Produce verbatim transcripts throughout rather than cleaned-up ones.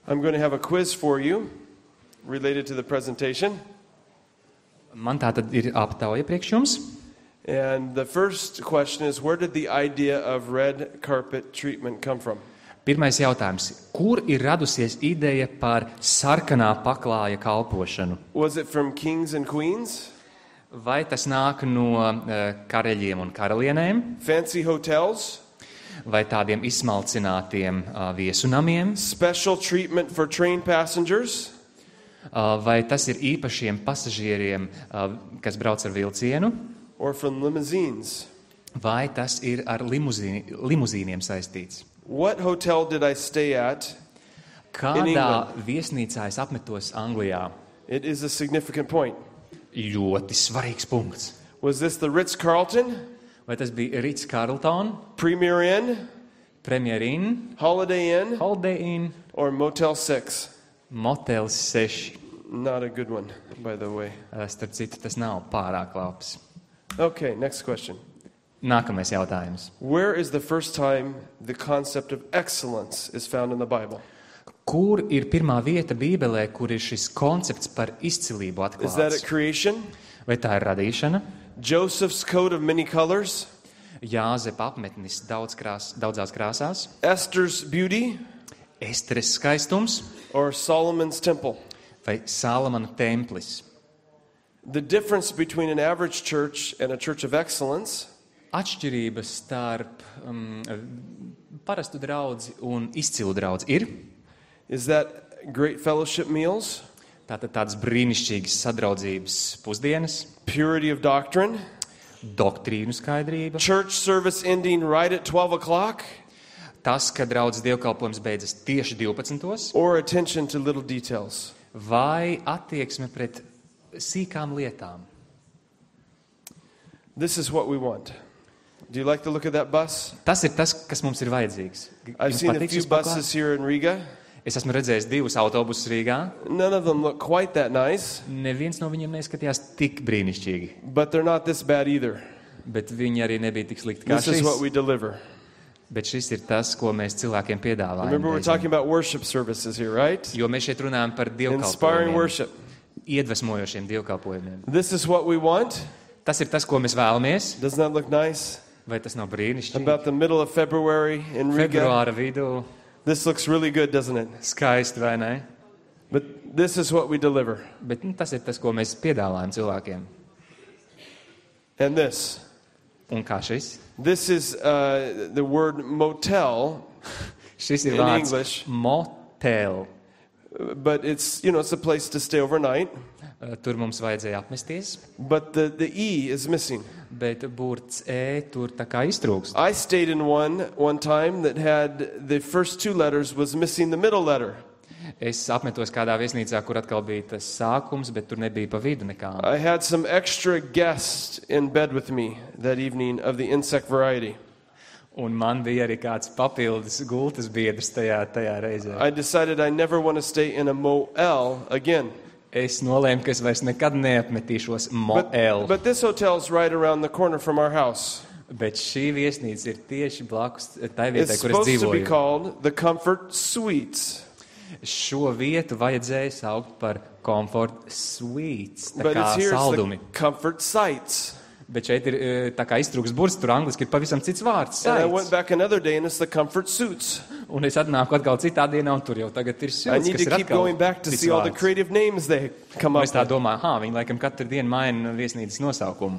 I'm going to have a quiz for you related to the presentation. Man tātad ir aptauja priekš jums. And the first question is, where did the idea of red carpet treatment come from? Pirmais jautājums. Kur ir radusies ideja par sarkanā paklāja kalpošanu? Was it from kings and queens? Vai tas nāk no uh, karaļiem un karalienēm? Fancy hotels? Vai tādiem izsmalcinātiem uh, viesunamiem? Special treatment for train passengers? Uh, vai tas ir īpašiem pasažieriem, uh, kas brauc ar vilcienu? Or from limousines? Vai tas ir ar limuzīni, limuzīniem saistīts? What hotel did I stay at? Kādā viesnīcā es apmetos Anglijā? It is a significant point. Ļoti svarīgs punkts. Was this the Ritz-Carlton? Vai tas bija Ritz-Carlton, Premier Inn? Premier Inn, Holiday Inn? Holiday Inn, Or Motel six? Motel seši? Not a good one, by the way. Uh, Starp citu, tas nav pārāk labs. Okay, next question. Nākamais jautājums. Where is the first time the concept of excellence is found in the Bible? Kur ir pirmā vieta Bībelē, kur ir šis koncepts par izcilību Is that at atklāts? creation? Vai tā ir radīšana? Joseph's coat of many colors? Jāzepa apmetnis daudz krās, daudzās krāsās? Esther's beauty? Esteres skaistums? Or Solomon's temple? Vai Salamana templis? The difference between an average church and a church of excellence Atšķirības starp um, parastu draudzi un izcilu draudzi ir is that great fellowship meals, tātad tādas brīnišķīgas sadraudzības pusdienas, purity of doctrine, doktrīnu skaidrība, church service ending right at twelve o'clock, tas, ka draudzes dievkalpojums beidzas tieši divpadsmitos, or attention to little details. vai attieksme pret sīkām lietām. This is what we want. Do you like the look of that bus? Tas ir tas, kas mums ir vajadzīgs. I've Jums seen a patiks few uz paklāt? buses here in Riga. Es esmu redzējis divus autobusus Rīgā. None of them look quite that nice, Neviens no viņiem neizskatījās tik brīnišķīgi, but they're not this bad either. bet viņi arī nebija tik slikti kā This is what šis. we deliver. Bet šis ir tas, ko mēs cilvēkiem piedāvājam. Remember, we're reizēm. talking about worship services here, right? Jo mēs šeit runājam par Inspiring dievkalpojumiem, worship. iedvesmojošiem dievkalpojumiem. This is what we want. Tas ir tas, ko mēs vēlamies. Doesn't that look nice? Vai tas nav brīnišķīgi? About the middle of February in Riga. Februāra vidū. This looks really good, doesn't it? Skaisti, vai ne? But this is what we deliver. Bet nu, tas ir tas, ko mēs piedāvājam cilvēkiem. And this. Un kā šis? This is uh, the word motel, Šis ir In vārds English. motel. but it's, you know, it's a place to stay overnight. Uh, Tur mums vajadzēja apmesties, But the, the E is missing. bet burts E tur tā kā iztrūkst. I stayed in one one time that had the first two letters was missing the middle letter. Es apmetos kādā viesnīcā, kur atkal bija tas sākums, bet tur nebija pa vidu nekā. I had some extra guests in bed with me that evening of the insect variety. Un man bija arī kāds papildus gultas biedrs tajā, tajā reizē. I decided I never want to stay in a motel again. Es nolēmu, ka es vairs nekad neapmetīšos But, motel. but this hotel's right around the corner from our house. Bet šī viesnīca ir tieši blakus tai vietai, It's kur es supposed to be dzīvoju. called the Comfort Suites. Šo vietu vajadzēja saukt par Comfort Suites, tā But kā it's here it's saldumi. the Comfort Sites. Bet šeit ir e, tā kā iztrūks burts, tur angliski ir pavisam cits vārds. And I went Sites. back another day and it's the Comfort Suits. Un es atnāku atkal citā dienā, un tur jau tagad ir I suits, need kas to ir keep atkal going back to cits see all the vārds. creative names they come Un up es tā with. domāju, hā, viņi laikam katru dienu maina viesnīcas nosaukumu.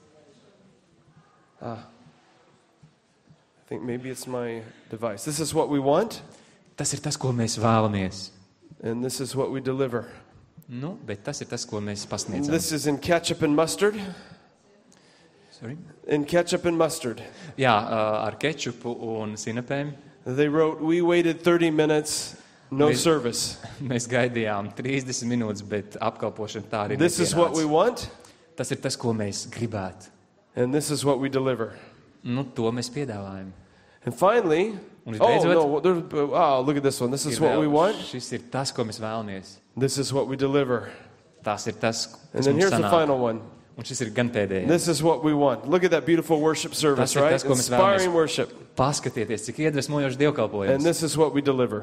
I think maybe it's my device. This is what we want, Tas ir tas, ko mēs vēlamies. and this is what we deliver. Nu, bet tas ir tas, ko mēs pasniedzam. This is in ketchup and mustard. Sorry? In ketchup and mustard. Jā, ā, ar kečupu un sinepēm. They wrote, we waited thirty minutes, no We- service. Mēs gaidījām trīsdesmit minūtes, bet apkalpošana tā arī This is what we nepienāca. want, Tas ir tas, ko mēs gribētu. and this is what we deliver. Nu, to mēs piedāvājam. And finally, Un oh visbeidzot, no, there- wow, look at this one. This is ir what vēl- we want. Šis ir tas, ko mēs vēlamies. This is what we deliver. Tas ir tas, And kas then mums here's the sanāk. final one. Un šis ir gan pēdējais. This is what we want. Look at that beautiful worship service, Tas ir right? tas, ko mēs Inspiring vēlamies. worship. Paskatieties, cik iedvesmojoši And dievkalpojums. this is what we deliver.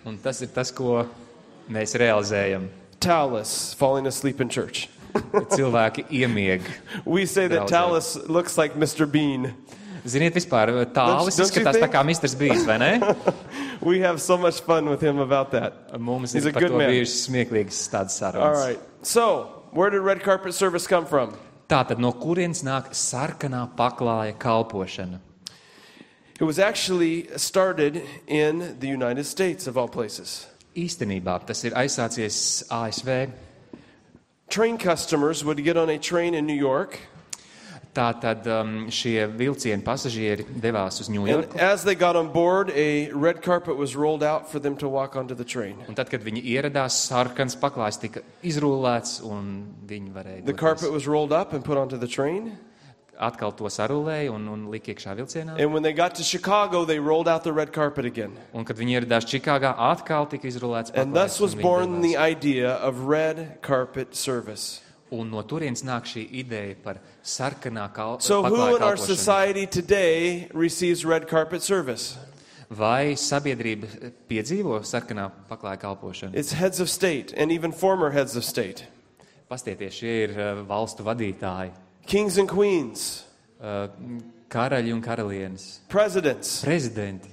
Un tas ir tas, ko mēs realizējam. Tallis falling asleep in church. Cilvēki iemieg. We say that Draudzē. Tallis looks like Mister Bean. Ziniet, vispār tālis Don't- don't you izskatās tā think? kā misters Bīs, vai ne? We have so much fun with him about that. Mums He's a ir par good to man. bijušas smieklīgas tādas All sarunas. right. So, where did red carpet service come from? Tātad no kurienes nāk sarkanā paklāja kalpošana? It was actually started in the United States, of all places. Īstenībā tas ir aizsācies A S V. Train customers would get on a train in New York, Tātad um, šie vilcieni pasažieri devās uz and Ņujorku. as they got on board, a red carpet was rolled out for them to walk onto the train. Un tad, kad viņi ieradās, sarkans paklājs tika izrullēts, un viņi varēja The doties. carpet was rolled up and put onto the train, Atkal to sarulēja un, un lika iekšā vilcienā. and when they got to Chicago, they rolled out the red carpet again. Un, kad viņi ieradās Čikāgā, atkal tika izrullēts And paklājs. thus was un viņi born the devās. idea of red carpet service. Un no turienes nāk šī ideja par sarkanā kal So who paklāja in our kalpošanu. society today receives red carpet service? Vai sabiedrība piedzīvo sarkanā paklāja kalpošanu? It's heads of state and even former heads of state. Pastieties, šie ir uh, valstu vadītāji, Kings and queens, uh, karaļi un karalienes, presidents, prezidenti.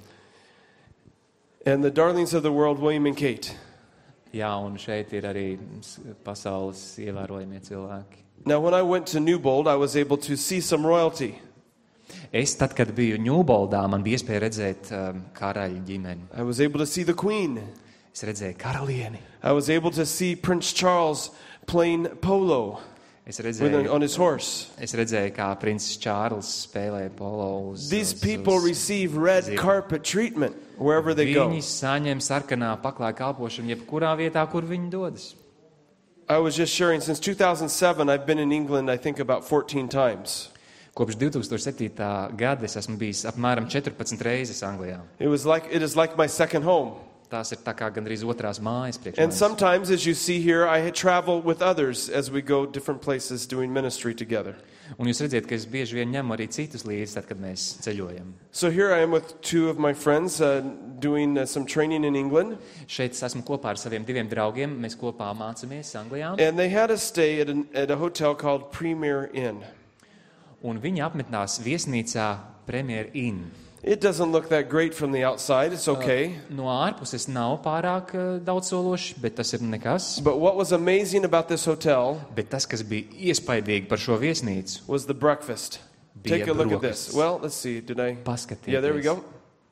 and the darlings of the world, William and Kate. Jā, un šeit ir arī s- pasaules ievērojamie cilvēki. Now, when I went to Newbold, I was able to see some royalty. Es, tad, kad biju Ņūboldā, man bija iespēja redzēt um, karaļu ģimeni. I was able to see the queen. Es redzēju karalieni. I was able to see Prince Charles playing polo Es with redzēju, on his horse. es redzēju kā princis Čārls spēlē polo uz, These uz, people uz receive red zīme. carpet treatment wherever they go. Viņi saņem sarkanā paklāja kalpošanu jebkurā vietā, kur viņi dodas. I was just sharing, since two thousand seven, I've been in England, I think, about fourteen times. Kopš divi tūkstoši septītā gada es esmu bijis apmēram četrpadsmit reizes Anglijā. It was like, it is like my second home. Tās ir tā kā gandrīz otrās mājas priekš And manis. sometimes, as you see here, I travel with others as we go different places doing ministry together. Un jūs redzat, ka es bieži vien ņemu arī citus līdzi, tad, kad mēs ceļojam. So here I am with two of my friends uh, doing uh, some training in England. Šeit es esmu kopā ar saviem diviem draugiem. Mēs kopā mācāmies Anglijā. And they had us stay at, an, at a hotel called Premier Inn. Un viņi apmetnās viesnīcā Premier Inn. It doesn't look that great from the outside. It's okay. No ārpuses nav pārāk uh, daudzsološi, bet tas ir nekas. But what was amazing about this hotel Bet tas, kas bija iespaidīgi par šo viesnīcu, was the breakfast. Take a bija look at this. brokastis. Well, let's see. Did I? Paskatieties. Yeah, there we go.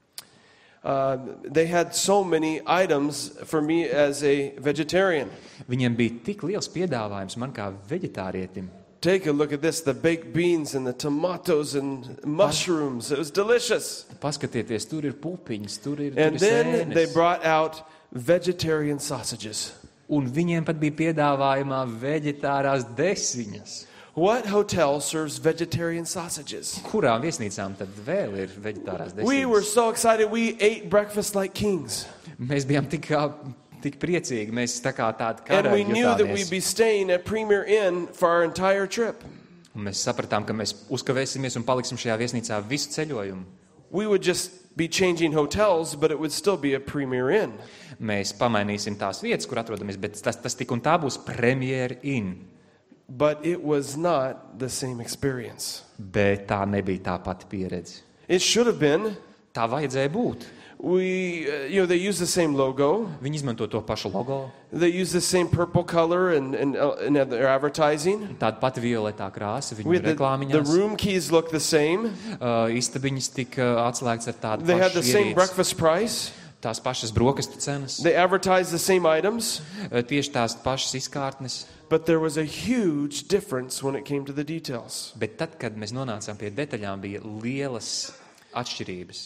Uh, they had so many items for me as a vegetarian. Viņiem bija tik liels piedāvājums man kā veģetārietim. Take a look at this, the baked beans and the tomatoes and mushrooms. It was delicious. Paskatieties, tur ir pupiņas, tur ir, And tur ir then they sēnes. brought out vegetarian sausages. Un viņiem pat bija piedāvājumā veģetārās desiņas. What hotel serves vegetarian sausages? Kurām viesnīcām tad vēl ir veģetārās We were desiņas? so excited. We ate breakfast like kings. Mēs bijām tik, kā- tik priecīgi, mēs tā kā tādi And we karaļi knew that jutāmies. we'd be staying at Premier Inn for our entire trip. Un mēs sapratām, ka mēs uzkavēsimies un paliksim šajā viesnīcā visu ceļojumu. We would just be changing hotels, but it would still be a Premier Inn. Mēs pamainīsim tās vietas, kur atrodamies, bet tas, tas tik un tā būs Premier Inn. But it was not the same experience. Bet tā nebija tā pati pieredze. It should have been. Tā vajadzēja būt. We, uh, you know, they use the same logo. Viņi izmanto to pašu logo, They use the same purple color and and, uh, and their advertising. tāda pati violetā krāsa We viņu had the, the reklāmiņās. room keys look the same. Uh, istabiņas tika atslēgts ar tādu They had pašu the same ierīci. breakfast price. Tās pašas brokastu cenas, They advertised the same items. uh, tieši tās pašas izkārtnes. But there was a huge difference when it came to the details. Bet tad, kad mēs nonācām pie detaļām, bija lielas atšķirības.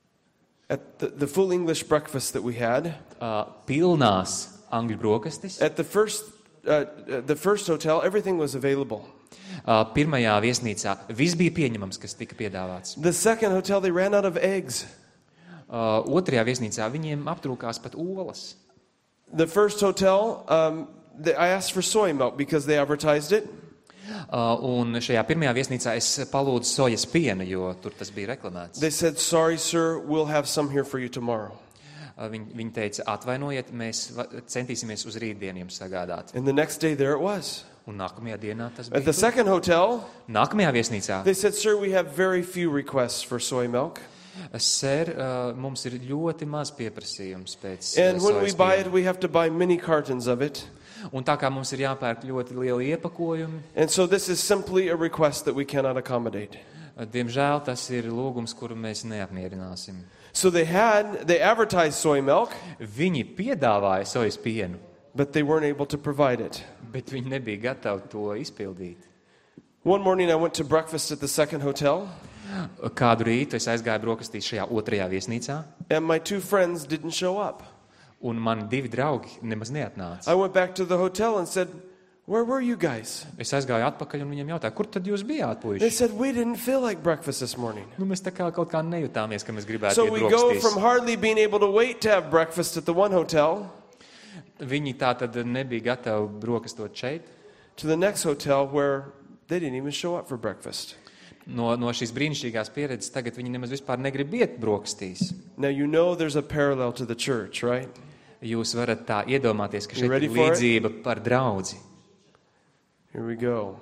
At the, the full English breakfast that we had, Uh, pilnās angļu brokastis. at the first, uh, uh, the first hotel, everything was available. Uh, pirmajā viesnīcā viss bija pieņemams, kas tika piedāvāts. The second hotel, they ran out of eggs. Uh, otrajā viesnīcā viņiem aptrūkās pat olas. The first hotel, um, they, I asked for soy milk because they advertised it. Uh, un šajā pirmajā viesnīcā es palūdzu sojas pienu, jo tur tas bija reklamēts. They said, sorry, sir, we'll have some here for you tomorrow. Viņi, viņi teica, atvainojiet, mēs va- centīsimies uz rītdienu jums sagādāt. And the next day there it was. Un nākamajā dienā tas At the bija. second hotel, Nākamajā viesnīcā. they said, "Sir, we have very few requests for soy milk. Sēr, uh, mums ir ļoti maz pieprasījums pēc And uh, when we sojas buy piena. it, we have to buy many cartons of it. Un tā kā mums ir jāpērk ļoti lieli iepakojumi, And so this is simply a request that we cannot accommodate." uh, diemžēl tas ir lūgums, kuru mēs neapmierināsim. So they had, they advertised soy milk, Viņi piedāvāja sojas pienu, but they weren't able to provide it. bet viņi nebija gatavi to izpildīt. One morning I went to breakfast at the second hotel, Kādu rītu es aizgāju brokastīs šajā otrajā viesnīcā, and my two friends didn't show up. un mani divi draugi nemaz neatnāca. I went back to the hotel and said, "Where were you guys?" Es aizgāju atpakaļ un viņiem jautāju, kur tad jūs bijāt, They puiši? said, "We didn't feel like breakfast this morning." Nu, mēs tā kā kaut kā nejutāmies, ka mēs gribētu So iet we go brokastīs. from hardly being able to wait to have breakfast at the one hotel Viņi tā tad nebija gatavi brokastot šeit. to the next hotel where they didn't even show up for breakfast. No, no šīs brīnišķīgās pieredzes tagad viņi nemaz vispār negrib iet brokastīs. Now you know there's a parallel to the church, right? Jūs varat tā iedomāties, ka You šeit ready ir for it? līdzība par draudzi. Here we go.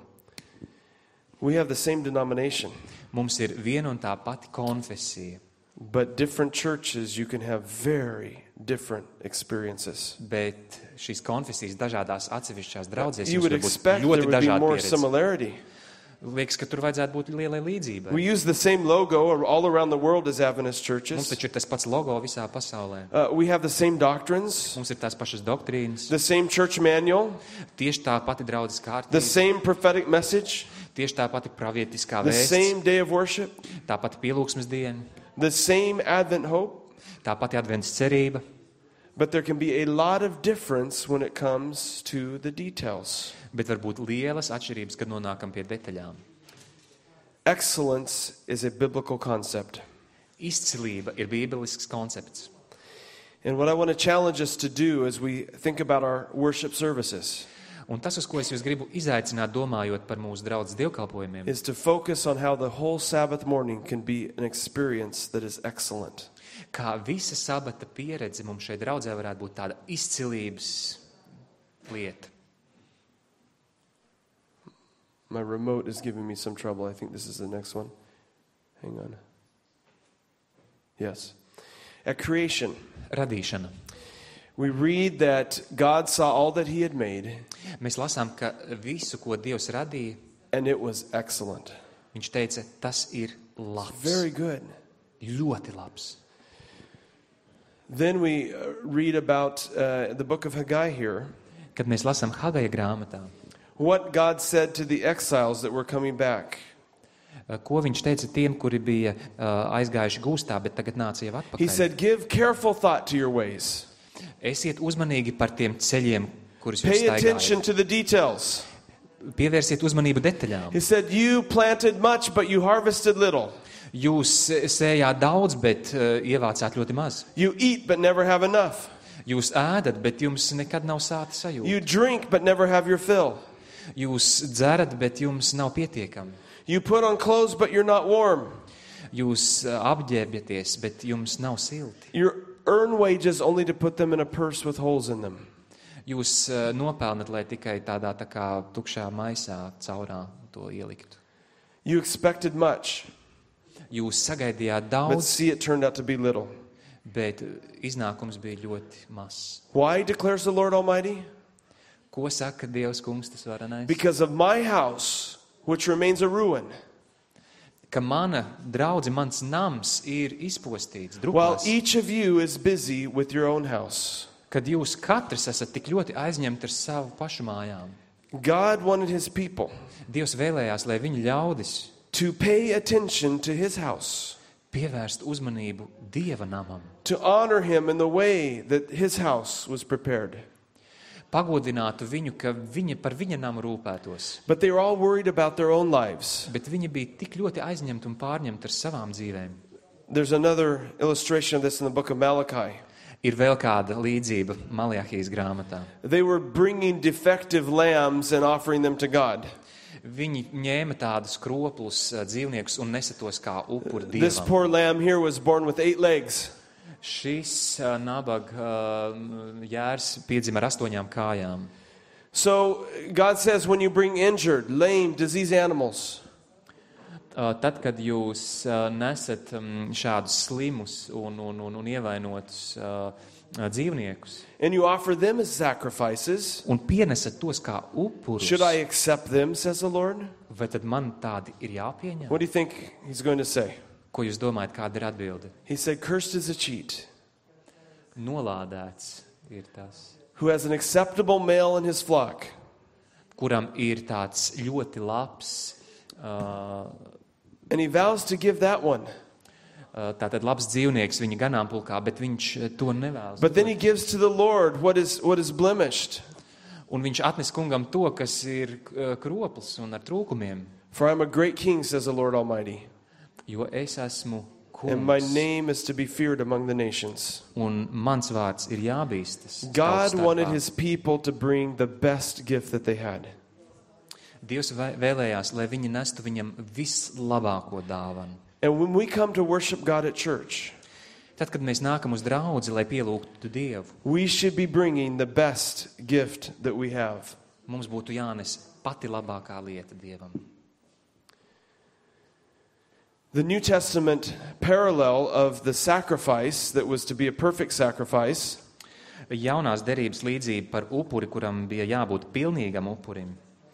We have the same denomination, Mums ir viena un tā pati konfesija, but different churches you can have very different experiences. bet šīs konfesijas dažādās atsevišķās draudzēs You jums would var būt expect there ļoti would be dažāda more pieredze. similarity. Liekas, ka tur vajadzētu būt lielai līdzībai. We use the same logo all around the world as Adventist Mums churches. taču ir tas pats logo visā pasaulē. Uh, we have the same doctrines, Mums ir tās pašas doktrīnas, the same church manual, tieši tā pati draudzes the kārtība, same prophetic message, tieši tā pati pravietiskā the vēsts, same day of worship, tā pati pielūgsmes diena, the same Advent hope, tā pati advents cerība, but there can be a lot of difference when it comes to the details. bet var būt lielas atšķirības, kad nonākam pie detaļām. Excellence is a biblical concept. Izcilība ir bībelisks koncepts. And what I want to challenge us to do as we think about our worship services Un tas, uz ko es jūs gribu izaicināt, domājot par mūsu draudzes dievkalpojumiem, is to focus on how the whole Sabbath morning can be an experience that is excellent. kā visa sabata pieredze mums šeit draudzē varētu būt tāda izcilības lieta. My remote is giving me some trouble. I think this is the next one. Hang on. Yes. At creation, Radīšana. we read that God saw all that he had made, Mēs lasām, ka visu, ko Dievs radīja, and it was excellent. viņš teica, tas ir labs. Very good. Ļoti labs. Then we uh, read about uh, the book of Haggai here, Kad mēs lasām Hagaja grāmatā, what God said to the exiles that were coming back. ko viņš teica tiem, kuri bija uh, aizgājuši gūstā, bet tagad nāca jau He atpakaļ. said, give careful thought to your ways. Esiet uzmanīgi par tiem ceļiem, kurus jūs Pay attention staigājat. to the details. Pievērsiet uzmanību detaļām. He said, you planted much, but you harvested little. Jūs sējāt daudz, bet uh, ievācāt ļoti maz. You eat, but never have enough. Jūs ēdat, bet jums nekad nav sāta sajūta. You drink, but never have your fill. Jūs dzerat, bet jums nav pietiekami. You put on clothes, but you're not warm. Jūs uh, apģērbjaties, bet jums nav silti. You earn wages only to put them in a purse with holes in them. Jūs uh, nopelnat, lai tikai tādā tā kā tukšā maisā caurā to ieliktu. You expected much, Jūs sagaidījāt but daudz, see, it turned out to be little. bet iznākums bija ļoti mazs. Why, declares the Lord Almighty? Ko saka Dievs kungs tas varenais? Because of my house, which remains a ruin, Ka mana draudze, mans nams ir izpostīts, while drupās. each of you is busy with your own house. Kad jūs katrs esat tik ļoti aizņemti ar savu pašu mājām. God wanted his people Dievs vēlējās, lai viņa ļaudis to pay attention to his house, pievērst uzmanību Dieva namam, to honor him in the way that his house was prepared. pagodinātu viņu, ka viņa par viņa namu rūpētos. But they were all worried about their own lives. Bet viņi bija tik ļoti aizņemti un pārņemti ar savām dzīvēm. There's another illustration of this in the book of Malachi. Ir vēl kāda līdzība Maljahijas grāmatā. They were bringing defective lambs and offering them to God. Viņi ņēma tādus kroplus ā, dzīvniekus un nesa tos kā upuri This Dievam. poor lamb here was born with eight legs. Šis uh, nabaga uh, jērs piedzima ar astoņām kājām. So God says when you bring injured, lame, diseased animals, Uh, tad, kad jūs uh, nesat um, šādus slimus un, un, un, un ievainotus uh, uh, dzīvniekus and you offer them as sacrifices, un pienesat tos kā upurus, should I accept them, says the Lord? vai tad man tādi ir jāpieņem? What do you think he's going to say? Ko jūs domājat, kāda ir atbilde? He said, cursed is a cheat, Nolādēts ir tas, who has an acceptable male in his flock, kuram ir tāds ļoti labs, uh, and he vows to give that one. uh, tātad labs dzīvnieks viņa ganāmpulkā, bet viņš uh, to nevēlas. But then he gives to the Lord what is what is blemished. Un viņš atnes kungam to, kas ir uh, kropls un ar trūkumiem, For I'm a great king, says the Lord Almighty, jo es esmu and my kungs, name is to be feared among the nations. un mans vārds ir jābīstas. God tautu starpā. wanted his people to bring the best gift that they had. Dievs vē- vēlējās, lai viņi nestu viņam vislabāko dāvanu. And when we come to worship God at church, Tad, kad mēs nākam uz draudzi, lai pielūgtu Dievu, we should be bringing the best gift that we have. mums būtu jānes pati labākā lieta Dievam. The New Testament parallel of the sacrifice that was to be a perfect sacrifice Jaunās derības līdzība par upuri, kuram bija jābūt pilnīgam upurim,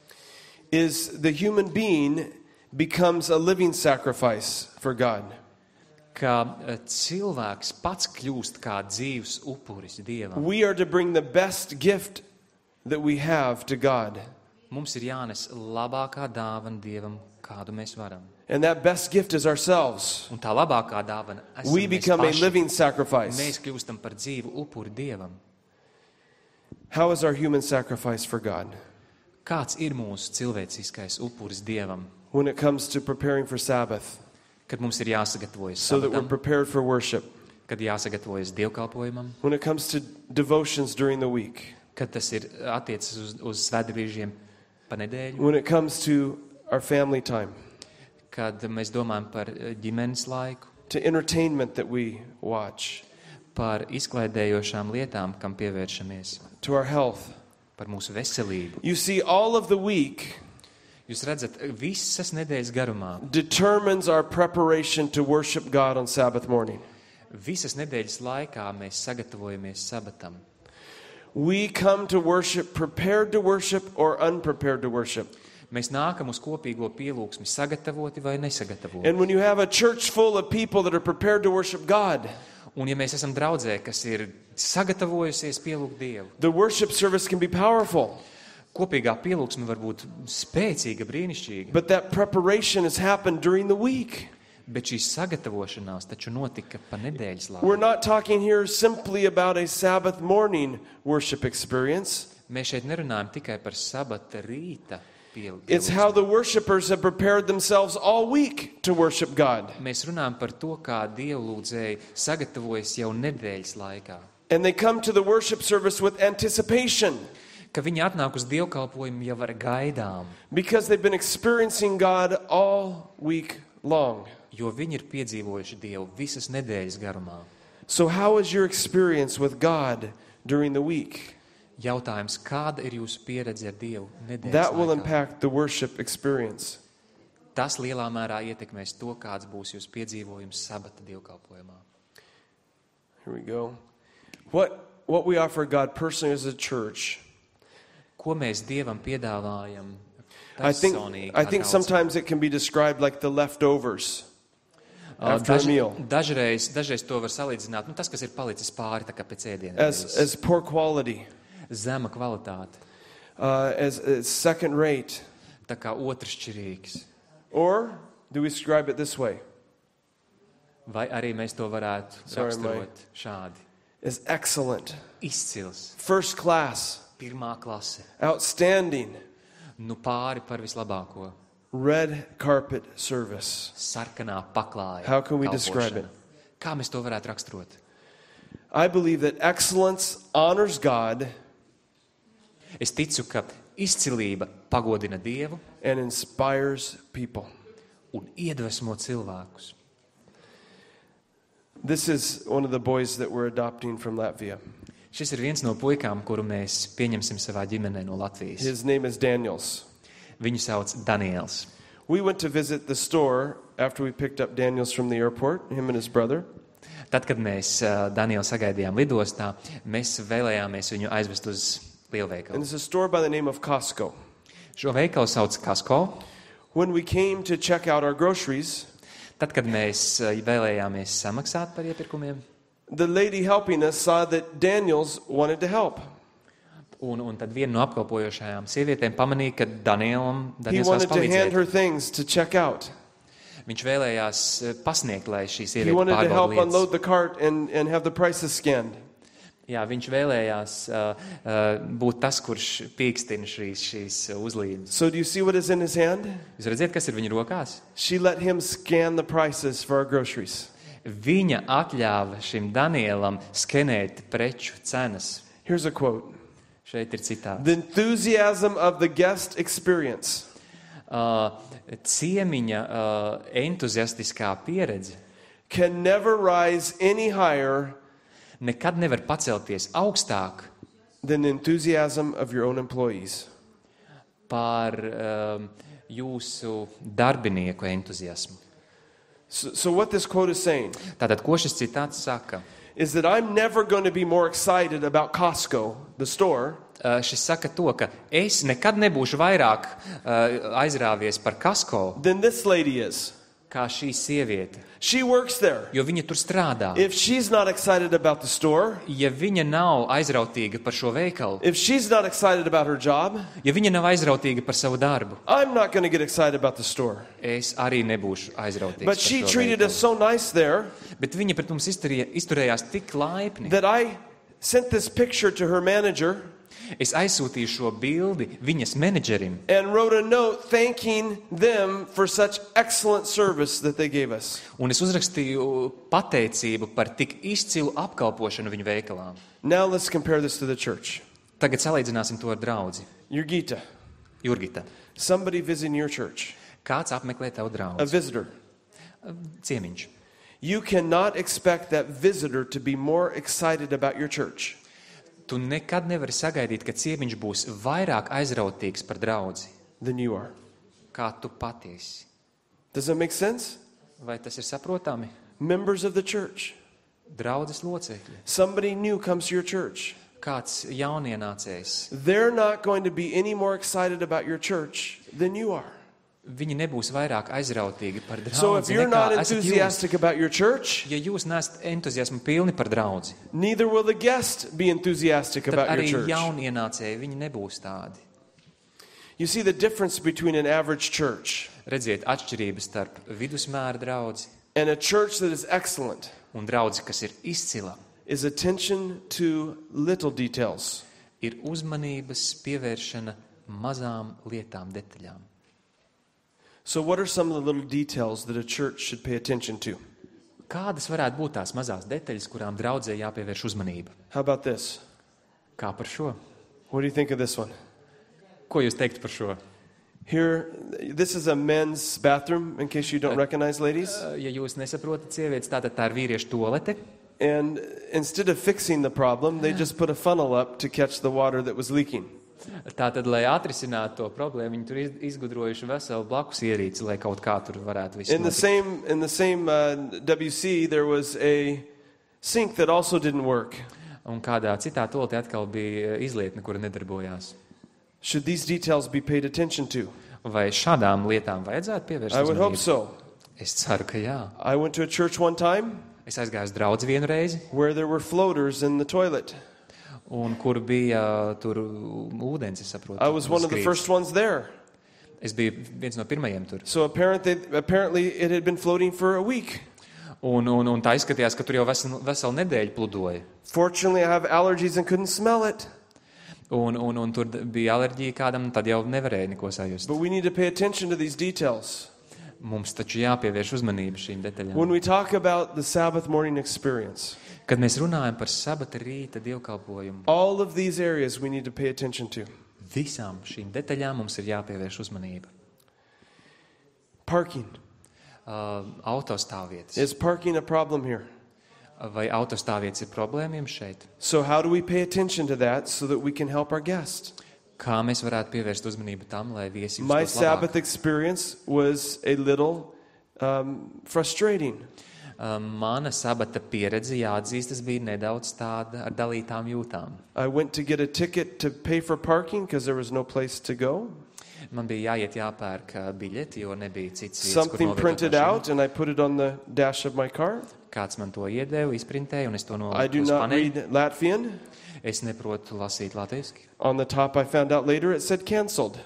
is the human being becomes a living sacrifice for God. ka eh, cilvēks pats kļūst kā dzīvs upuris Dievam. We are to bring the best gift that we have to God. Mums ir jānes labākā dāvana Dievam, kādu mēs varam. And that best gift is ourselves. Un tā labākā dāvana esam We mēs become a paši. living sacrifice. Mēs kļūstam par dzīvu upuri Dievam. How is our human sacrifice for God? Kāds ir mūsu cilvēciskais upuris Dievam, When it comes to preparing for Sabbath, kad mums ir jāsagatavojas so that we're sabatam, prepared for worship. kad jāsagatavojas dievkalpojumam, When it comes to devotions during the week. kad tas ir attiecas uz, uz svētbrīžiem pa nedēļu, When it comes to our family time, kad mēs domājam par eh, ģimenes laiku, to entertainment that we watch, par izklaidējošām lietām, kam pievēršamies, to our health. par mūsu veselību. You see, all of the week Jūs redzat, visas nedēļas garumā, determines our preparation to worship God on Sabbath morning. visas nedēļas laikā mēs sagatavojamies sabatam. We come to worship prepared to worship or unprepared to worship. Mēs nākam uz kopīgo pielūgsmi sagatavoti vai nesagatavoti. And when you have a church full of people that are prepared to worship God, Un ja mēs esam draudzē, kas ir sagatavojusies pielūgt Dievu, the worship service can be powerful. kopīgā pielūgsme var būt spēcīga, brīnišķīga, But that preparation has happened during the week. bet šī sagatavošanās taču notika pa nedēļas We're laiku. not talking here simply about a Sabbath morning worship experience. Mēs šeit nerunājam tikai par sabata rīta piel- It's how pielūgsmi. the worshipers have prepared themselves all week to worship God. Mēs runājam par to, kā dievlūdzēji sagatavojas jau nedēļas laikā. And they come to the worship service with anticipation Ka viņi atnāk uz dievkalpojumu jau ar gaidām, because they've been experiencing God all week long. jo viņi ir piedzīvojuši Dievu visas nedēļas garumā. So how is your experience with God during the week? Jautājums, kāda ir jūsu pieredze ar Dievu nedēļas That will laikā? impact the worship experience. Tas lielā mērā ietekmēs to, kāds būs jūsu piedzīvojums sabata dievkalpojumā. Here we go. What what we offer God personally as a church, Ko mēs Dievam piedāvājam I think personīgi? I kā think draudze? sometimes it can be described like the leftovers Uh, after a daž- meal. Dažreiz, dažreiz to var salīdzināt, nu, tas, kas ir palicis pāri tā kā pēc ēdiena. as as poor quality, Zema kvalitāte, uh, as, as second rate, tā kā otršķirīgs. or do we describe it this way? Vai arī mēs to varētu Sorry, raksturot šādi? As excellent, Izcils, first class, pirmā klase, outstanding, nu pāri par vislabāko, red carpet service. sarkanā paklāja. How can we describe kalpošana. Kā mēs to varētu raksturot? I believe that excellence honors God Es ticu, ka izcilība pagodina Dievu and inspires people. un iedvesmo cilvēkus. This is one of the boys that we're adopting from Latvia. Šis ir viens no puikām, kuru mēs pieņemsim savā ģimenē no Latvijas. His name is Daniels. Viņu sauc Daniels. We went to visit the store after we picked up Daniels from the airport, him and his brother. Tad, kad mēs uh, Danielu sagaidījām lidostā, mēs vēlējāmies viņu aizvest uz And lielveikalu. it's a store by the name of Costco. Šo veikalu sauc Costco. When we came to check out our groceries, Tad, kad mēs uh, vēlējāmies samaksāt par iepirkumiem, the lady helping us saw that Daniels wanted to help. un, un tad viena no apkalpojošajām sievietēm pamanīja, ka Danielam He Daniels vēlas wanted to hand palīdzēt. her things to check out. Viņš vēlējās uh, pasniegt, lai šī He sieviete wanted to help pārbauda unload lietas. the cart and, and have the prices scanned. Jā, viņš vēlējās uh, uh, būt tas, kurš pīkstina šīs, šīs uzlīdes. So do you see what is in his hand? Jūs redzat, kas ir viņa rokās? She let him scan the prices for our groceries. Viņa atļāva šim Danielam skenēt preču cenas. Here's a quote. Šeit ir citāts. The enthusiasm of the guest experience Uh, ciemiņa uh, entuziastiskā pieredze can never rise any higher nekad nevar pacelties augstāk than the enthusiasm of your own employees. par um, jūsu darbinieku entuziasmu. So, so what this quote is saying Tātad, ko šis citāts saka? is that I'm never going to be more excited about Costco, the store, Uh, šis saka to, ka es nekad nebūšu vairāk uh, aizrāvies par Costco, than this lady is. kā šī sieviete, She works there. jo viņa tur strādā. If she's not excited about the store, Ja viņa nav aizrautīga par šo veikalu, if she's not excited about her job, ja viņa nav aizrautīga par savu darbu, I'm not going to get excited about the store. es arī nebūšu aizrautīgs But par she šo treated us veikalu. so nice there Bet viņa pret mums izturēja, izturējās tik laipni. that I sent this picture to her manager Es aizsūtīju šo bildi viņas menedžerim and wrote a note thanking them for such excellent service that they gave us. un es uzrakstīju pateicību par tik izcilu apkalpošanu viņu veikalā. Now let's compare this to the church. Tagad salīdzināsim to ar draudzi. Jurgita, Jurgita, somebody visiting your church, kāds apmeklē tavu a draudzi? visitor. Ciemiņš. You cannot expect that visitor to be more excited about your church Tu nekad nevari sagaidīt, ka ciemiņš būs vairāk aizrautīgs par draudzi, than you are. kā tu patiesi. Does that make sense? Vai tas ir saprotami? Members of the church. Draudzes locekļi, Somebody new comes to your church. kāds jaunienācējs, They're not going to be any more excited about your church than you are. viņi nebūs vairāk aizrautīgi par So if draudzi you're not nekā esat jūs. enthusiastic about your church, Ja jūs neesat entuziasmu pilni par draudzi, neither will the guest be enthusiastic tad about your arī church. jaunienācēji viņi nebūs tādi. You see the difference between an average church Redziet atšķirības starp vidusmēra draudzi and a church that is excellent un draudzi, kas ir izcila, is attention to little details. ir uzmanības pievēršana mazām lietām, detaļām. So what are some of the little details that a church should pay attention to? Kādas varētu būt tās mazās detaļas, kurām draudzē jāpievērš uzmanība? How about this? Kā par šo? What do you think of this one? Ko jūs teiktu par šo? Here, this is a men's bathroom, in case you don't recognize, ladies. Ja jūs nesaprotat sievietes, tātad tā ir vīriešu toalete. And instead of fixing the problem, they just put a funnel up to catch the water that was leaking. Tātad, lai atrisinātu to problēmu, viņi tur iz- izgudrojuši veselu blakus ierīci, lai kaut kā tur varētu visu In the notikt. same, in the same uh, W C, there was a sink that also didn't work. Un kādā citā toaletē atkal bija izlietne, kura nedarbojās. Should these details be paid attention to? Vai šādām lietām vajadzētu pievērst I would hope uzmanību? so. Es ceru, ka jā. I went to a church one time Es aizgāju uz draudzi vienu reizi, where there were floaters in the toilet. un kur bija tur ūdens, es saprotu. I was one of the uzkrīts. first ones there. Es biju viens no pirmajiem tur. So apparently, apparently it had been floating for a week. Un, un, un tā izskatījās, ka tur jau veselu, veselu nedēļu pludoja. Fortunately, I have allergies and couldn't smell it. Un, un, un tur bija alerģija kādam, tad jau nevarēja neko sajust. But we need to pay attention to these details. Mums taču jāpievērš uzmanība šīm detaļām. When we talk about the Sabbath morning experience, Kad mēs runājam par sabata rīta dievkalpojumu, all of these areas we need to pay attention to. visām šīm detaļām mums ir jāpievērš uzmanība. Parking. Uh, autostāvvietas. Is parking a problem here? Vai autostāvvietas ir problēma jums šeit? So how do we pay attention to that so that we can help our guests? Kā mēs varētu pievērst uzmanību tam, lai viesi My justos Sabbath labāk? experience was a little um, frustrating. Um, Mana sabata pieredze, jāatzīstas, bija nedaudz tāda ar dalītām jūtām. I went to get a ticket to pay for parking because there was no place to go. Man bija jāiet jāpērk uh, biļeti, jo nebija cits vietas, kur Something novietot printed mašīnu. out and I put it on the dash of my car. Kāds man to iedeva, izprintēja, un es to I noliku do uz not paneļa. read Latvian. Es neprotu lasīt latviski. On the top, I found out later it said canceled.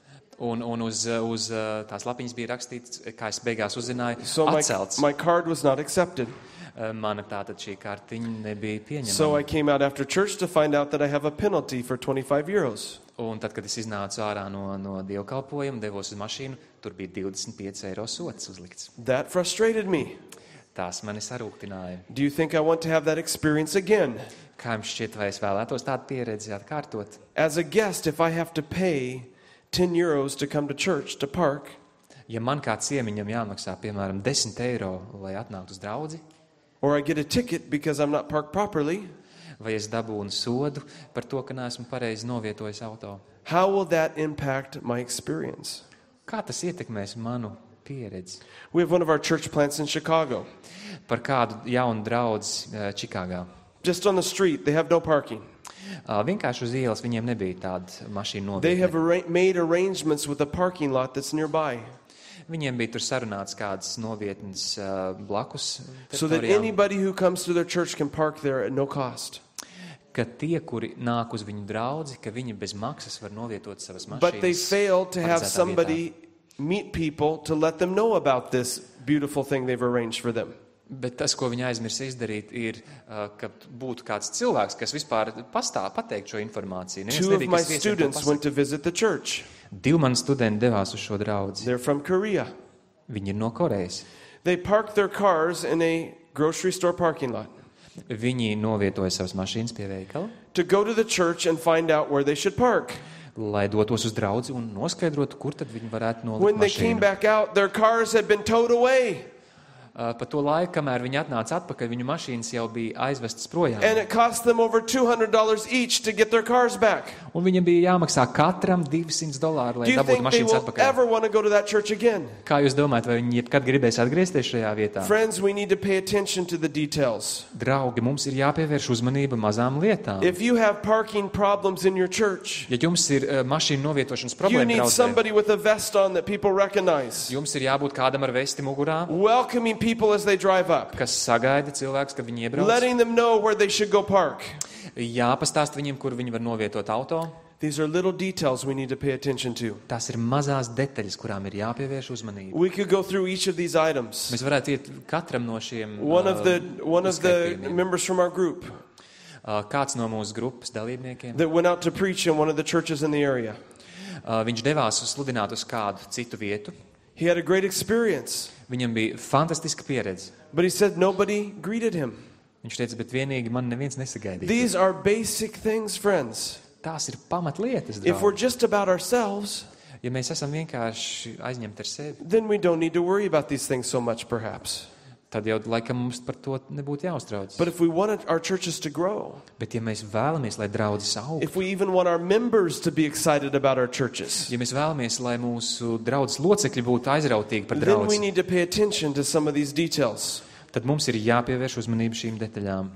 Un, un uz, uz uh, tās lapiņas bija rakstīts, kā es beigās uzzināju, So my, atcelts. my card was not accepted. Uh, Mana tātad šī kartiņa nebija pieņemama. So I came out after church to find out that I have a penalty for twenty-five euros. Un tad, kad es iznācu ārā no, no dievkalpojuma, devos uz mašīnu, tur bija divdesmit pieci eiro sots uzlikts. That frustrated me. Tās mani sarūktināja. Do you think I want to have that experience again? Kā jums šķiet, vai es vēlētos tādu pieredzi atkārtot? As a guest, if I have to pay ten euros to come to church to park, Ja man kā ciemiņam jāmaksā, piemēram, desmit eiro, lai atnāktu uz draudzi, or I get a ticket because I'm not parked properly, vai es dabūnu sodu par to, ka neesmu pareizi novietojis auto, how will that impact my experience? kā tas ietekmēs manu pieredzi? We have one of our church plants in Chicago. Par kādu jaunu draudzi eh, Čikāgā. Just on the street, they have no parking. Uh, Vienkārši uz ielas viņiem nebija tāda mašīna They have novietne. arra- made arrangements with a parking lot that's nearby Viņiem bija tur sarunāts kādas novietnes uh, blakus so that teritorijām, anybody who comes to their church can park there at no cost. ka tie, kuri nāk uz viņu draudzi, ka viņi bez maksas var novietot savas But they mašīnas. failed to have paredzētā somebody meet people to let them know about this beautiful thing they've arranged for them. Bet tas, ko viņi aizmirst izdarīt, ir, uh, ka būtu kāds cilvēks, kas vispār pastāv pateikt šo informāciju. Neviens Two of nebija, my kas viesiem to students pasaka. went to visit the church. Divi mani studenti devās uz šo draudzi. They're from Korea. Viņi ir no Korejas. They parked their cars in a grocery store parking lot Viņi novietoja savas mašīnas pie veikala, to go to the church and find out where they should park. lai dotos uz draudzi un noskaidrotu, kur tad viņi varētu nolikt When they came mašīnu. back out, their cars had been towed away. Uh, Pa to laiku, kamēr viņi atnāca atpakaļ, viņu mašīnas jau bija aizvestas projām. And it cost them over two hundred dollars each to get their cars back. Un viņam bija jāmaksā katram divsimt dolāri, Do lai you dabūtu think they mašīnas will atpakaļ. ever want to go to that church again? Kā jūs domājat, vai viņi jebkad gribēs atgriezties šajā vietā? Friends, we need to pay attention to the details. Draugi, mums ir jāpievērš uzmanība mazām lietām. If you have parking problems in your church, Ja jums ir uh, mašīnu novietošanas you problēma, need draudzē, somebody with a vest on that people recognize, jums ir jābūt kādam ar vesti mugurā, welcoming people as they drive up, kas sagaida cilvēks, kad viņi iebrauc. letting them know where they should go park. Jāpastāst viņiem, kur viņi var novietot auto. These are little details we need to pay attention to. Tās ir mazās detaļas, kurām ir jāpievērš uzmanība. We could go through each of these items. Mēs varētu iet katram no šiem One of the one of the uzskaitījumiem. members from our group Uh, Kāds no mūsu grupas dalībniekiem, that went out to preach in one of the churches in the area. uh, viņš devās uz sludināt uz kādu citu vietu. He had a great experience, Viņam bija fantastiska pieredze. but he said nobody greeted him. Viņš teica, bet vienīgi man neviens nesagaidīja. These are basic things, friends. Tās ir pamatlietas, If we're draugi. just about ourselves, Ja mēs esam vienkārši aizņemti ar sevi, then we don't need to worry about these things so much, perhaps. tad jau laikam mums par to nebūtu jāuztrauc. But if we want our churches to grow, Bet ja mēs vēlamies, lai draudzes aug, if we even want our members to be excited about our churches, ja mēs vēlamies, lai mūsu draudzes locekļi būtu aizrautīgi par then we draudzi, need to pay attention to some of these details. tad mums ir jāpievērš uzmanība šīm detaļām.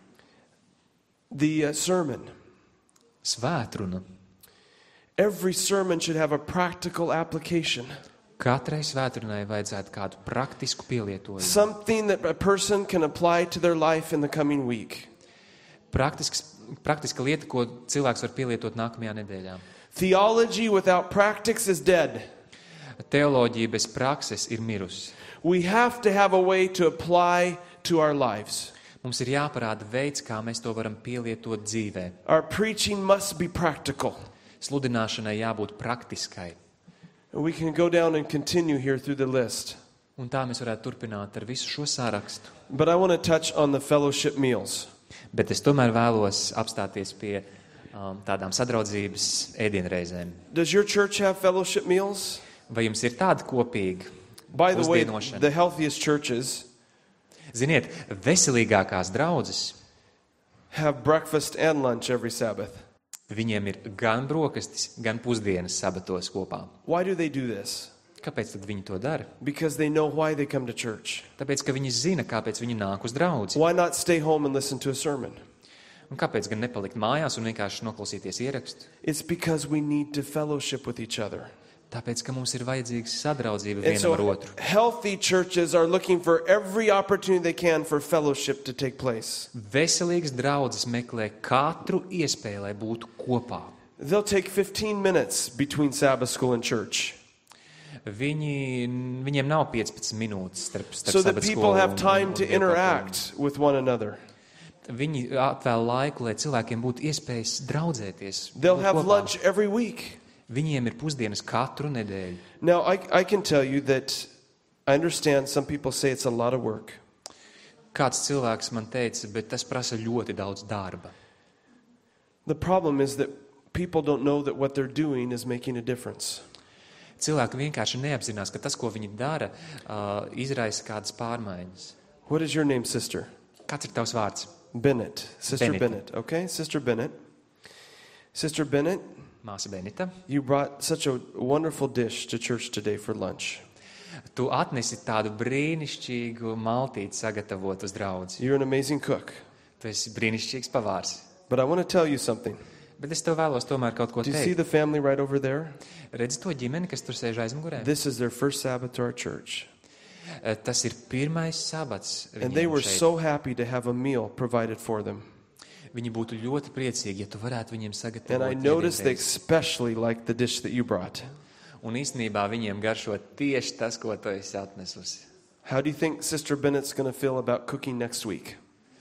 The uh, sermon. Svētruna. Every sermon should have a practical application. Katrai svētrunai vajadzētu kādu praktisku pielietojumu. Something that a person can apply to their life in the coming week. Praktisks, praktiska lieta, ko cilvēks var pielietot nākamajā nedēļā. Theology without practice is dead. Teoloģija bez prakses ir mirusi. We have to have a way to apply to our lives. Mums ir jāparāda veids, kā mēs to varam pielietot dzīvē. Our preaching must be practical. Sludināšanai jābūt praktiskai. And we can go down and continue here through the list. Un tā mēs varētu turpināt ar visu šo sārakstu. But I want to touch on the fellowship meals. Bet es tomēr vēlos apstāties pie um, tādām sadraudzības ēdienreizēm. Does your church have fellowship meals? Vai jums ir tāda kopīga By the way, pusdienošana? the healthiest churches Ziniet, veselīgākās draudzes, have breakfast and lunch every Sabbath. viņiem ir gan brokastis, gan pusdienas sabatos kopā. Why do they do this? Kāpēc tad viņi to dara? Because they know why they come to church. Tāpēc, ka viņi zina, kāpēc viņi nāk uz draudzi. Why not stay home and listen to a sermon? Un kāpēc gan nepalikt mājās un vienkārši noklausīties ierakstu? It's because we need to fellowship with each other. Tāpēc, ka mums ir vajadzīga sadraudzība And vienam ar so otru. healthy churches are looking for every opportunity they can for fellowship to take place. Veselīgas draudzes meklē katru iespēju, lai būtu kopā. They'll take fifteen minutes between Sabbath school and church Viņi, viņiem nav piecpadsmit minūtes starp, starp so that sabat people skolu have un- time un to dievkalpojumu. interact with one another. Viņi atvēl laiku, lai cilvēkiem būtu iespējas draudzēties. They'll būt have kopā. lunch every week. Viņiem ir pusdienas katru nedēļu. Now, I, I can tell you that I understand some people say it's a lot of work. Kāds cilvēks man teica, bet tas prasa ļoti daudz darba. The problem is that people don't know that what they're doing is making a difference. Cilvēki vienkārši neapzinās, ka tas, ko viņi dara, uh, izraisa kādas pārmaiņas. What is your name, sister? Kāds ir tavs vārds? Bennett. Sister Bennett. Bennett. Okay, Sister Bennett. Sister Bennett, Māsa Benita. you brought such a wonderful dish to church today for lunch. Tu atnesi tādu brīnišķīgu maltīti sagatavot uz draudzi. You're an amazing cook. Tu esi brīnišķīgs pavārs. But I want to tell you something. Bet es tev vēlos tomēr kaut ko Do you see teikt. the family right over there? Redzi to ģimeni, kas tur sēž aizmugurē? This is their first Sabbath to our church. Eh, Tas ir pirmais sabats And they viņiem were šeit. so happy to have a meal provided for them. Viņi būtu ļoti priecīgi, ja tu varētu viņiem And sagatavot I noticed they ēdienreiz. especially liked the dish that you brought. Un īstenībā viņiem garšo tieši tas, ko tu esi atnesusi. How do you think Sister Bennett's going to feel about cooking next week?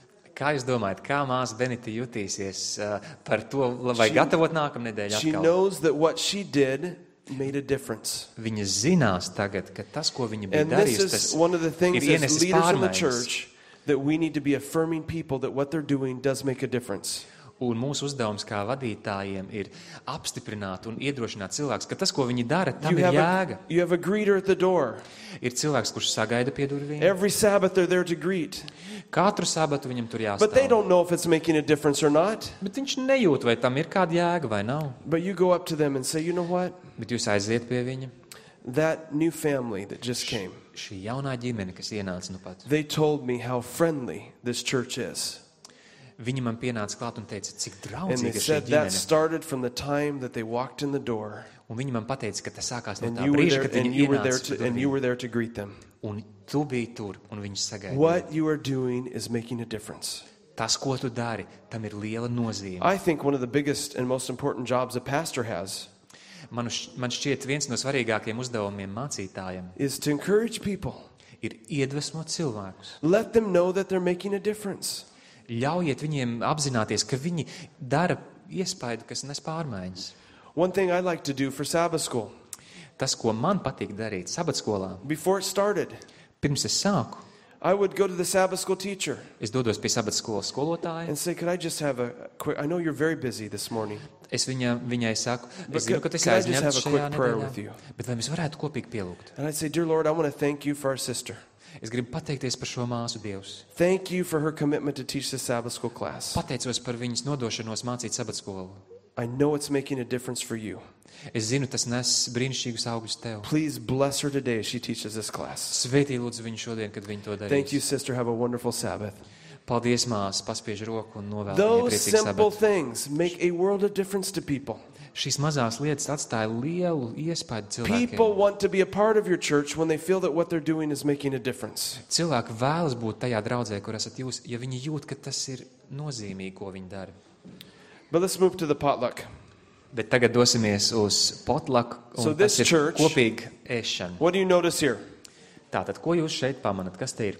Kā jūs domājat, kā māsa Benita jutīsies uh, par to, vai She- gatavot nākamnedēļ She atkal? knows that what she did made a difference. Viņa zinās tagad, ka tas, ko viņa bija And this darījusi, tas is one of the things ir as ienesis leaders in the pārmaiņas. church that we need to be affirming people that what they're doing does make a difference. Un mūsu uzdevums kā vadītājiem ir apstiprināt un iedrošināt cilvēkus, ka tas, ko viņi dara, tam You ir have, jēga. a, you have a greeter at the door. Ir cilvēks, kurš sagaida pie durvīm. Every Sabbath they're there to greet. Katru sabatu viņam tur But they jāstāv. don't know if it's making a difference or not. Bet viņš nejūt, vai tam ir kāda jēga vai nav. But you go up to them and say, you know what? Bet jūs aiziet pie viņa. That new family that just came, Šī jaunā ģimene, kas ienāca nu pat. they told me how friendly this church is. Viņi man pienāca klāt un teica, cik And they draudzīga ir šī said that ģimene. started from the time that they walked in the door. Un viņi man pateica, ka tas sākās no And tā you were brīža, there, kad and viņi you were there ienāca to, pie and you durvīm. were there to greet them. Un tu biji tur, un viņi sagaidīja. What you are doing is making a difference. Tas, ko tu dari, tam ir liela nozīme. I think one of the biggest and most important jobs a pastor has Man, man šķiet, viens no svarīgākajiem uzdevumiem mācītājiem is to encourage people. ir iedvesmot cilvēkus. Let them know that they're making a difference. Ļaujiet viņiem apzināties, ka viņi dara iespaidu, kas nes pārmaiņas. One thing I like to do for Sabbath school, Tas, ko man patīk darīt sabatskolā, before it started, pirms es sāku, I would go to the Sabbath school teacher es dodos pie sabatskolas skolotāja. and say, could I just have a quick, I know you're very busy this morning, Es viņa, viņai saku, But es zinu, ka could- tu esi could I just aizņemts have a šajā quick prayer with nedēļā, you? bet vai mēs varētu kopīgi pielūgt? and I'd say, dear Lord, I want to thank you for our sister. Es gribu pateikties par šo māsu Dievs. Thank you for her commitment to teach the Sabbath school class. Pateicos par viņas nodošanos mācīt sabatskolu. I know it's making a difference for you. Es zinu, tas nes brīnišķīgus augļus tev. Please bless her today as she teaches this class. Svētī lūdzu viņu šodien, kad viņi to darīs. Thank you, sister. Have a wonderful Sabbath. Paldies, mās, paspiež roku un novēl viņai Those priecīgu simple sabatu. things make a world of difference to people. Šīs mazās lietas atstāja lielu iespaidu cilvēkiem. People want to be a part of your church when they feel that what they're doing is making a difference. Cilvēki vēlas būt tajā draudzē, kur esat jūs, ja viņi jūt, ka tas ir nozīmīgi, ko viņi dara. But let's move to the potluck. Bet tagad dosimies uz potlaku, un So tas this ir church- kopīga ēšana. What do you notice here? Tātad, ko jūs šeit pamanat? Kas te ir?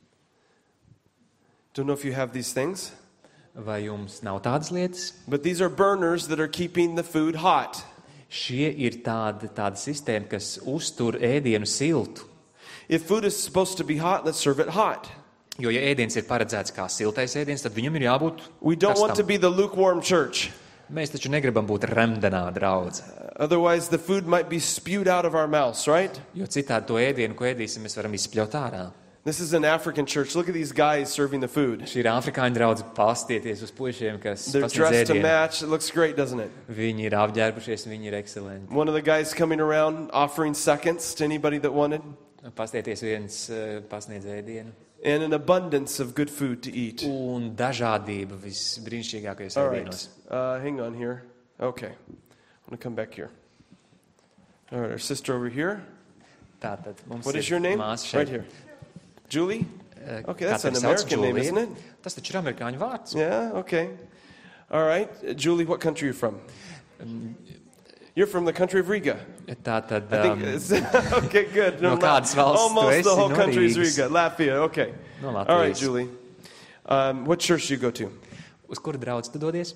Don't know if you have these things, Vai jums nav tādas lietas? but these are burners that are keeping the food hot. Šie ir tāda, tāda sistēma, kas uztur ēdienu siltu. If food is supposed to be hot, let's serve it hot. Jo, ja ēdiens ir paredzēts kā siltais ēdiens, tad viņam ir jābūt We don't want to kastam. be the lukewarm church. Mēs taču negribam būt remdenā draudze. Otherwise, the food might be spewed out of our mouths, right? Jo citādi to ēdienu, ko ēdīsim, mēs varam izspļaut ārā. This is an African church. Look at these guys serving the food. Šī ir afrikāņu draudze, pastieties uz puišiem, kas They're pasniedz dressed to ēdienu. match. It looks great, doesn't it? Viņi ir apģērbušies, viņi ir ekscelenti. One of the guys coming around offering seconds to anybody that wanted. Pastieties viens uh, pasniedz ēdienu. And an abundance of good food to eat. Un dažādība visbrīnišķīgākajos All ēdienos. right. Uh, hang on here. Okay. I'm going to come back here. All right, our sister over here. Tātad mums What ir is your name? māsa šeit. Right here. Julie? Uh, Okay, that's kā an tevi sauc? American name, Julija? isn't it? Tas taču ir amerikāņu vārds. Yeah, okay. All right. Uh, Julie, what country are you from? You're from the country of Riga. Tātad I um, think it's, okay, good. No kādas valsts tu Almost esi? the whole No country is Rīgas. Riga. Latvia, okay. no All right, Latvijas. Julie. Um, what church do you go to? Uz kuru draudz tu dodies?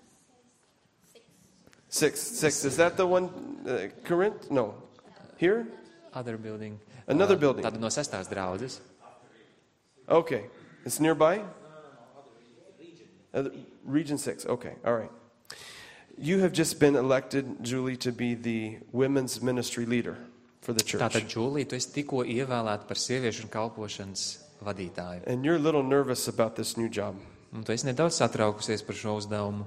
Six. Six. Is that the one, uh, Corinth? No. Here? Other building. Another Uh, building. Tātad no sestās draudzes. Okay. It's nearby? Uh, Region six. Okay. All right. You have just been elected, Julie, to be the women's ministry leader for the church. Tātad, Džūlija, tu esi tikko ievēlēta par sieviešu un kalpošanas vadītāju. And you're a little nervous about this new job. Un tu esi nedaudz satraukusies par šo uzdevumu.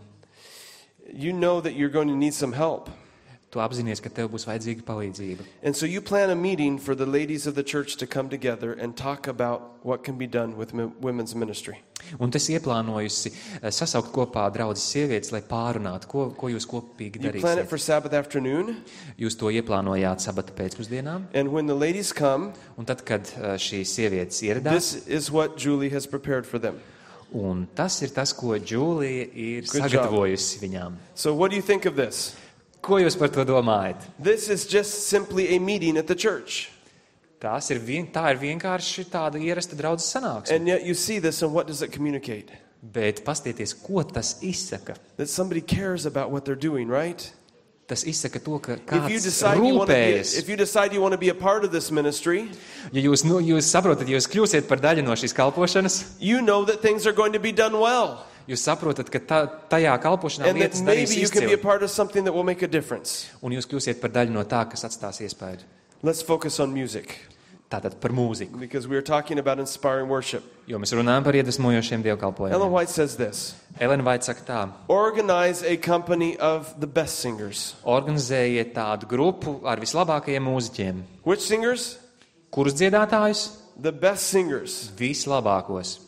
You know that you're going to need some help. Tu apzinies, ka tev būs vajadzīga palīdzība. And so you plan a meeting for the ladies of the church to come together and talk about what can be done with mi- women's ministry. Un tu esi ieplānojusi eh, sasaukt kopā draudzes sievietes, lai pārunātu, ko, ko jūs kopīgi You plan it darīsiet. for Sabbath afternoon, Jūs to ieplānojāt sabata pēcpusdienā, and when the ladies come, un tad, kad eh, šīs sievietes ieradās, this is what Julie has prepared for them. un tas ir tas, ko Džūlija ir Good job. sagatavojusi viņām. So what do you think of this? Ko jūs par to domājat? This is just simply a meeting at the church. Tās ir vien, tā ir vienkārši tāda ierasta draudzes sanāksme. And yet you see this, and what does it communicate? Bet pastieties, ko tas izsaka? That somebody cares about what they're doing, right? Tas izsaka to, ka If you kāds decide you want to be, rūpējas. if you decide you want to be a part of this ministry, Ja jūs, nu, jūs saprotat, ja jūs kļūsiet par daļu no šīs kalpošanas, you know that things are going to be done well. jūs saprotat, ka tā, tajā kalpošanā And that lietas darīs maybe you can be a izcili. part of something that will make a difference. Un jūs kļūsiet par daļu no tā, kas atstās iespēju. Let's focus on music, Tātad par mūziku. because we are talking about inspiring worship. Jo mēs runājam par iedvesmojošiem Ellen dievkalpojumiem. White says this: Elena Vaita saka tā: organize a company of the best singers. organizējiet tādu grupu ar vislabākajiem mūziķiem. Which singers? Kurus dziedātājus? The best singers, Vislabākos.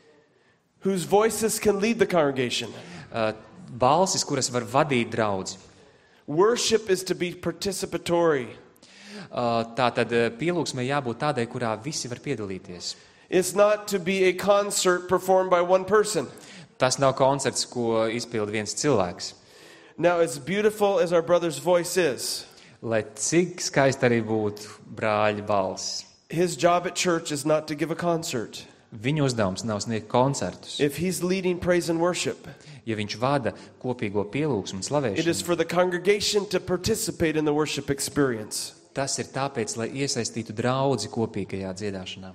whose voices can lead the congregation. Uh, balsis, kuras var vadīt draudzi. Worship is to be participatory. Uh, Tātad uh, pielūgsmei jābūt tādai, kurā visi var piedalīties. It's not to be a concert performed by one person. Tas nav koncerts, ko izpilda viens cilvēks. Now, as beautiful as our brother's voice is, Lai cik skaisti arī būtu brāļa balss. his job at church is not to give a concert. Viņa uzdevums nav sniegt koncertus. If he's leading praise and worship, Ja viņš vada kopīgo pielūgsmu un it is slavēšanu, for the congregation to participate in the worship experience. tas ir tāpēc, lai iesaistītu draudzi kopīgajā dziedāšanā.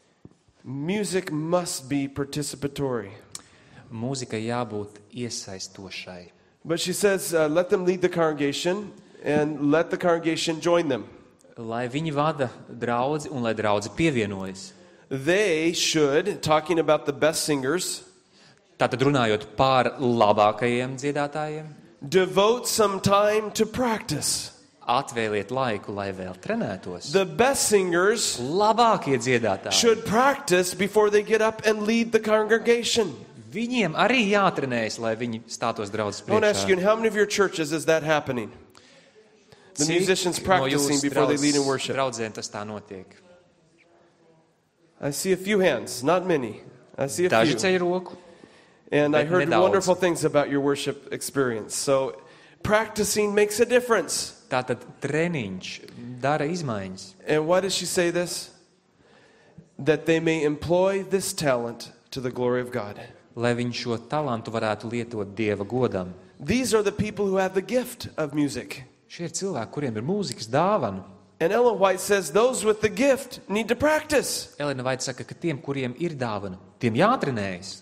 Music must be participatory. Mūzikai jābūt iesaistošai. But she says, uh, let them lead the congregation and let the congregation join them. Lai viņi vada draudzi un lai draudzi pievienojas. They should, talking about the best singers, Tātad runājot par labākajiem dziedātājiem, devote some time to practice. atvēliet laiku, lai vēl trenētos. The best singers Labākie dziedātāji. should practice before they get up and lead the congregation. Viņiem arī jātrenējas, lai viņi stātos draudzes I want to ask you, in priekšā. how many of your churches is that happening? The Cik musicians no practicing jūsu before they lead in draudzes- worship. draudzēm tas tā notiek. I see a few hands, not many. I see a Daži few. ceļ roku. And I bet heard nedaudz. wonderful things about your worship experience. So practicing makes a difference. Tātad treniņš dara izmaiņas. And why does she say this? That they may employ this talent to the glory of God. Lai viņi šo talantu varētu lietot Dieva godam. These are the people who have the gift of music. Šie ir cilvēki, kuriem ir mūzikas dāvana. And Ellen White says those with the gift need to practice. Elena Vaita saka, ka tiem, kuriem ir dāvana, tiem jātrenējas.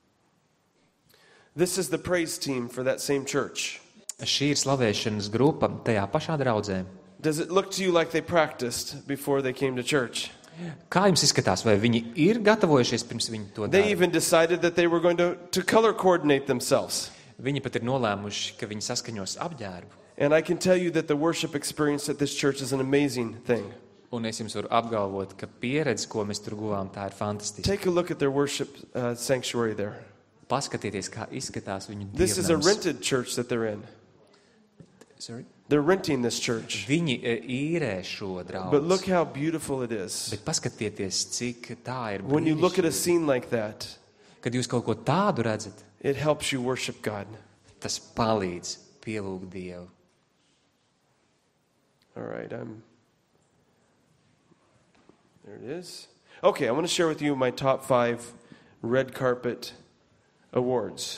This is the praise team for that same church. Šī ir slavēšanas grupa tajā pašā draudzē. Does it look to you like they practiced before they came to church? Kā jums izskatās, vai viņi ir gatavojušies pirms viņi to They dara? even decided that they were going to, to color coordinate themselves. Viņi pat ir nolēmuši, ka viņi saskaņos apģērbu. And I can tell you that the worship experience at this church is an amazing thing. Un es jums varu apgalvot, ka pieredze, ko mēs tur guvām, tā ir fantastiska. Take a look at their worship uh, sanctuary there. Paskatieties, kā izskatās viņu This is a dievnams. rented church that they're in. Sorry? They're renting this church. Viņi e, īrē šo But look draugu. how beautiful it is. Bet paskatieties, cik tā ir When you look at a brīnišķīga. scene like that, Kad jūs kaut ko tādu redzat, it helps you worship God. tas palīdz pielūgt Dievu. All right, I'm. There it is. Okay, I want to share with you my top five red carpet awards.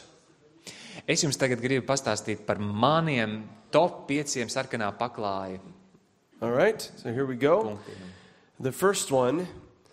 Es jums tagad gribu pastāstīt par maniem top pieciem sarkanā paklāja All right, so here we go. punktiem. The first one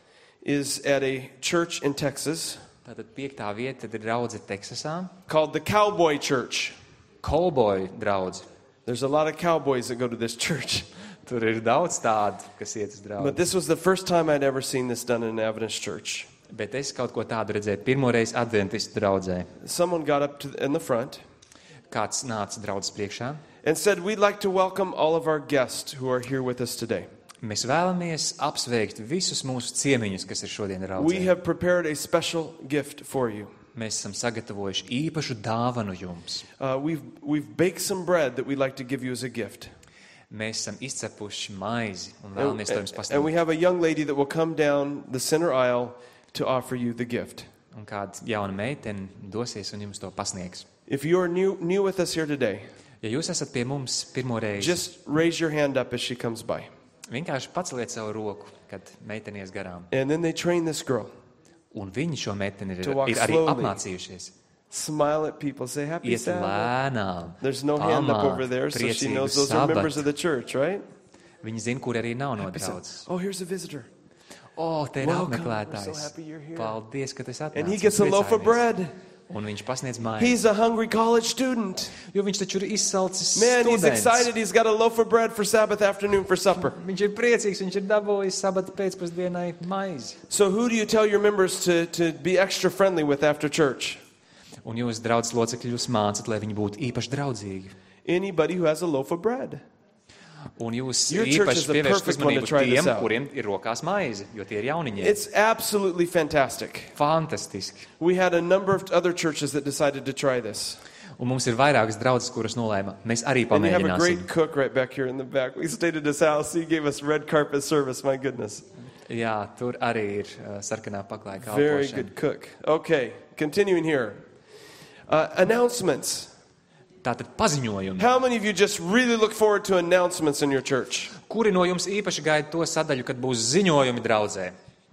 is at a church in Texas Tātad piektā vieta ir draudze Teksasā. called the Cowboy Church. Cowboy draudze. There's a lot of cowboys that go to this church. Tur ir daudz tādu, kas iet uz But draudzi. this was the first time I'd ever seen this done in an Adventist church. Bet es kaut ko tādu redzēju pirmoreiz adventistu draudzē. Someone got up to the, in the front Kāds nāca draudzes priekšā. and said, "We'd like to welcome all of our guests who are here with us today. Mēs vēlamies apsveikt visus mūsu ciemiņus, kas ir šodien We draudzē. have prepared a special gift for you. Mēs esam sagatavojuši īpašu dāvanu jums. Uh, we've, we've baked some bread that we'd like to give you as a gift. Mēs esam izcepuši maizi un And, vēlamies to jums and we pasniegt. have a young lady that will come down the center aisle to offer you the gift. Un kāda jauna meitene dosies un jums to pasniegs. If you are new, new with us here today, Ja jūs esat pie mums pirmo reizi, just raise your hand up as she comes by. vienkārši paceliet savu roku, kad meitenies garām. And then they train this girl. Un viņi šo meiteni ir, To walk ir arī slowly. apmācījušies. Smile at people, say happy Iet Sabbath. lēnām. There's no hand up pamāt, over there, so she priecīgu knows those are members of sabatu. the church, right? Viņi zina, kur arī nav no Happy Sabbath. draudzes. Oh, here's a visitor. O, te ir Welcome. We're so apmeklētājs. happy you're here. Paldies, ka tu esi And he atnācis. gets a loaf of Priecājamies. bread. Un viņš pasniedz maizi. He's a hungry college student. Jo viņš taču ir izsalcis Man, he's students. excited. He's got a loaf of bread for Sabbath afternoon for supper. Viņš ir priecīgs, viņš ir dabūjis sabata pēcpusdienai maizi. So who do you tell your members to, to be extra friendly with after church? Un jūs, draudzes locekļi, jūs mācat, lai viņi būtu īpaši draudzīgi. Anybody who has a loaf of bread. Un jūs Your church is īpaši the pievēršat perfect one to uzmanību try this tiem, out. kuriem ir rokās maizi, jo tie ir jauniņi. It's absolutely fantastic. Fantastiski. We had a number of other churches that decided to try this. Un mums ir vairākas draudzes, kuras nolēma. Mēs arī And you have a pamēģināsim. great cook right back here in the back. We stayed at his house. He gave us red carpet service. My goodness. Jā, tur arī ir uh, sarkanā paklāja Very kalpošana. good cook. Okay, continuing here. Uh, announcements. Tātad paziņojumi. How many of you just really look forward to announcements in your church? Kuri no jums īpaši gaida to sadaļu, kad būs ziņojumi draudzē?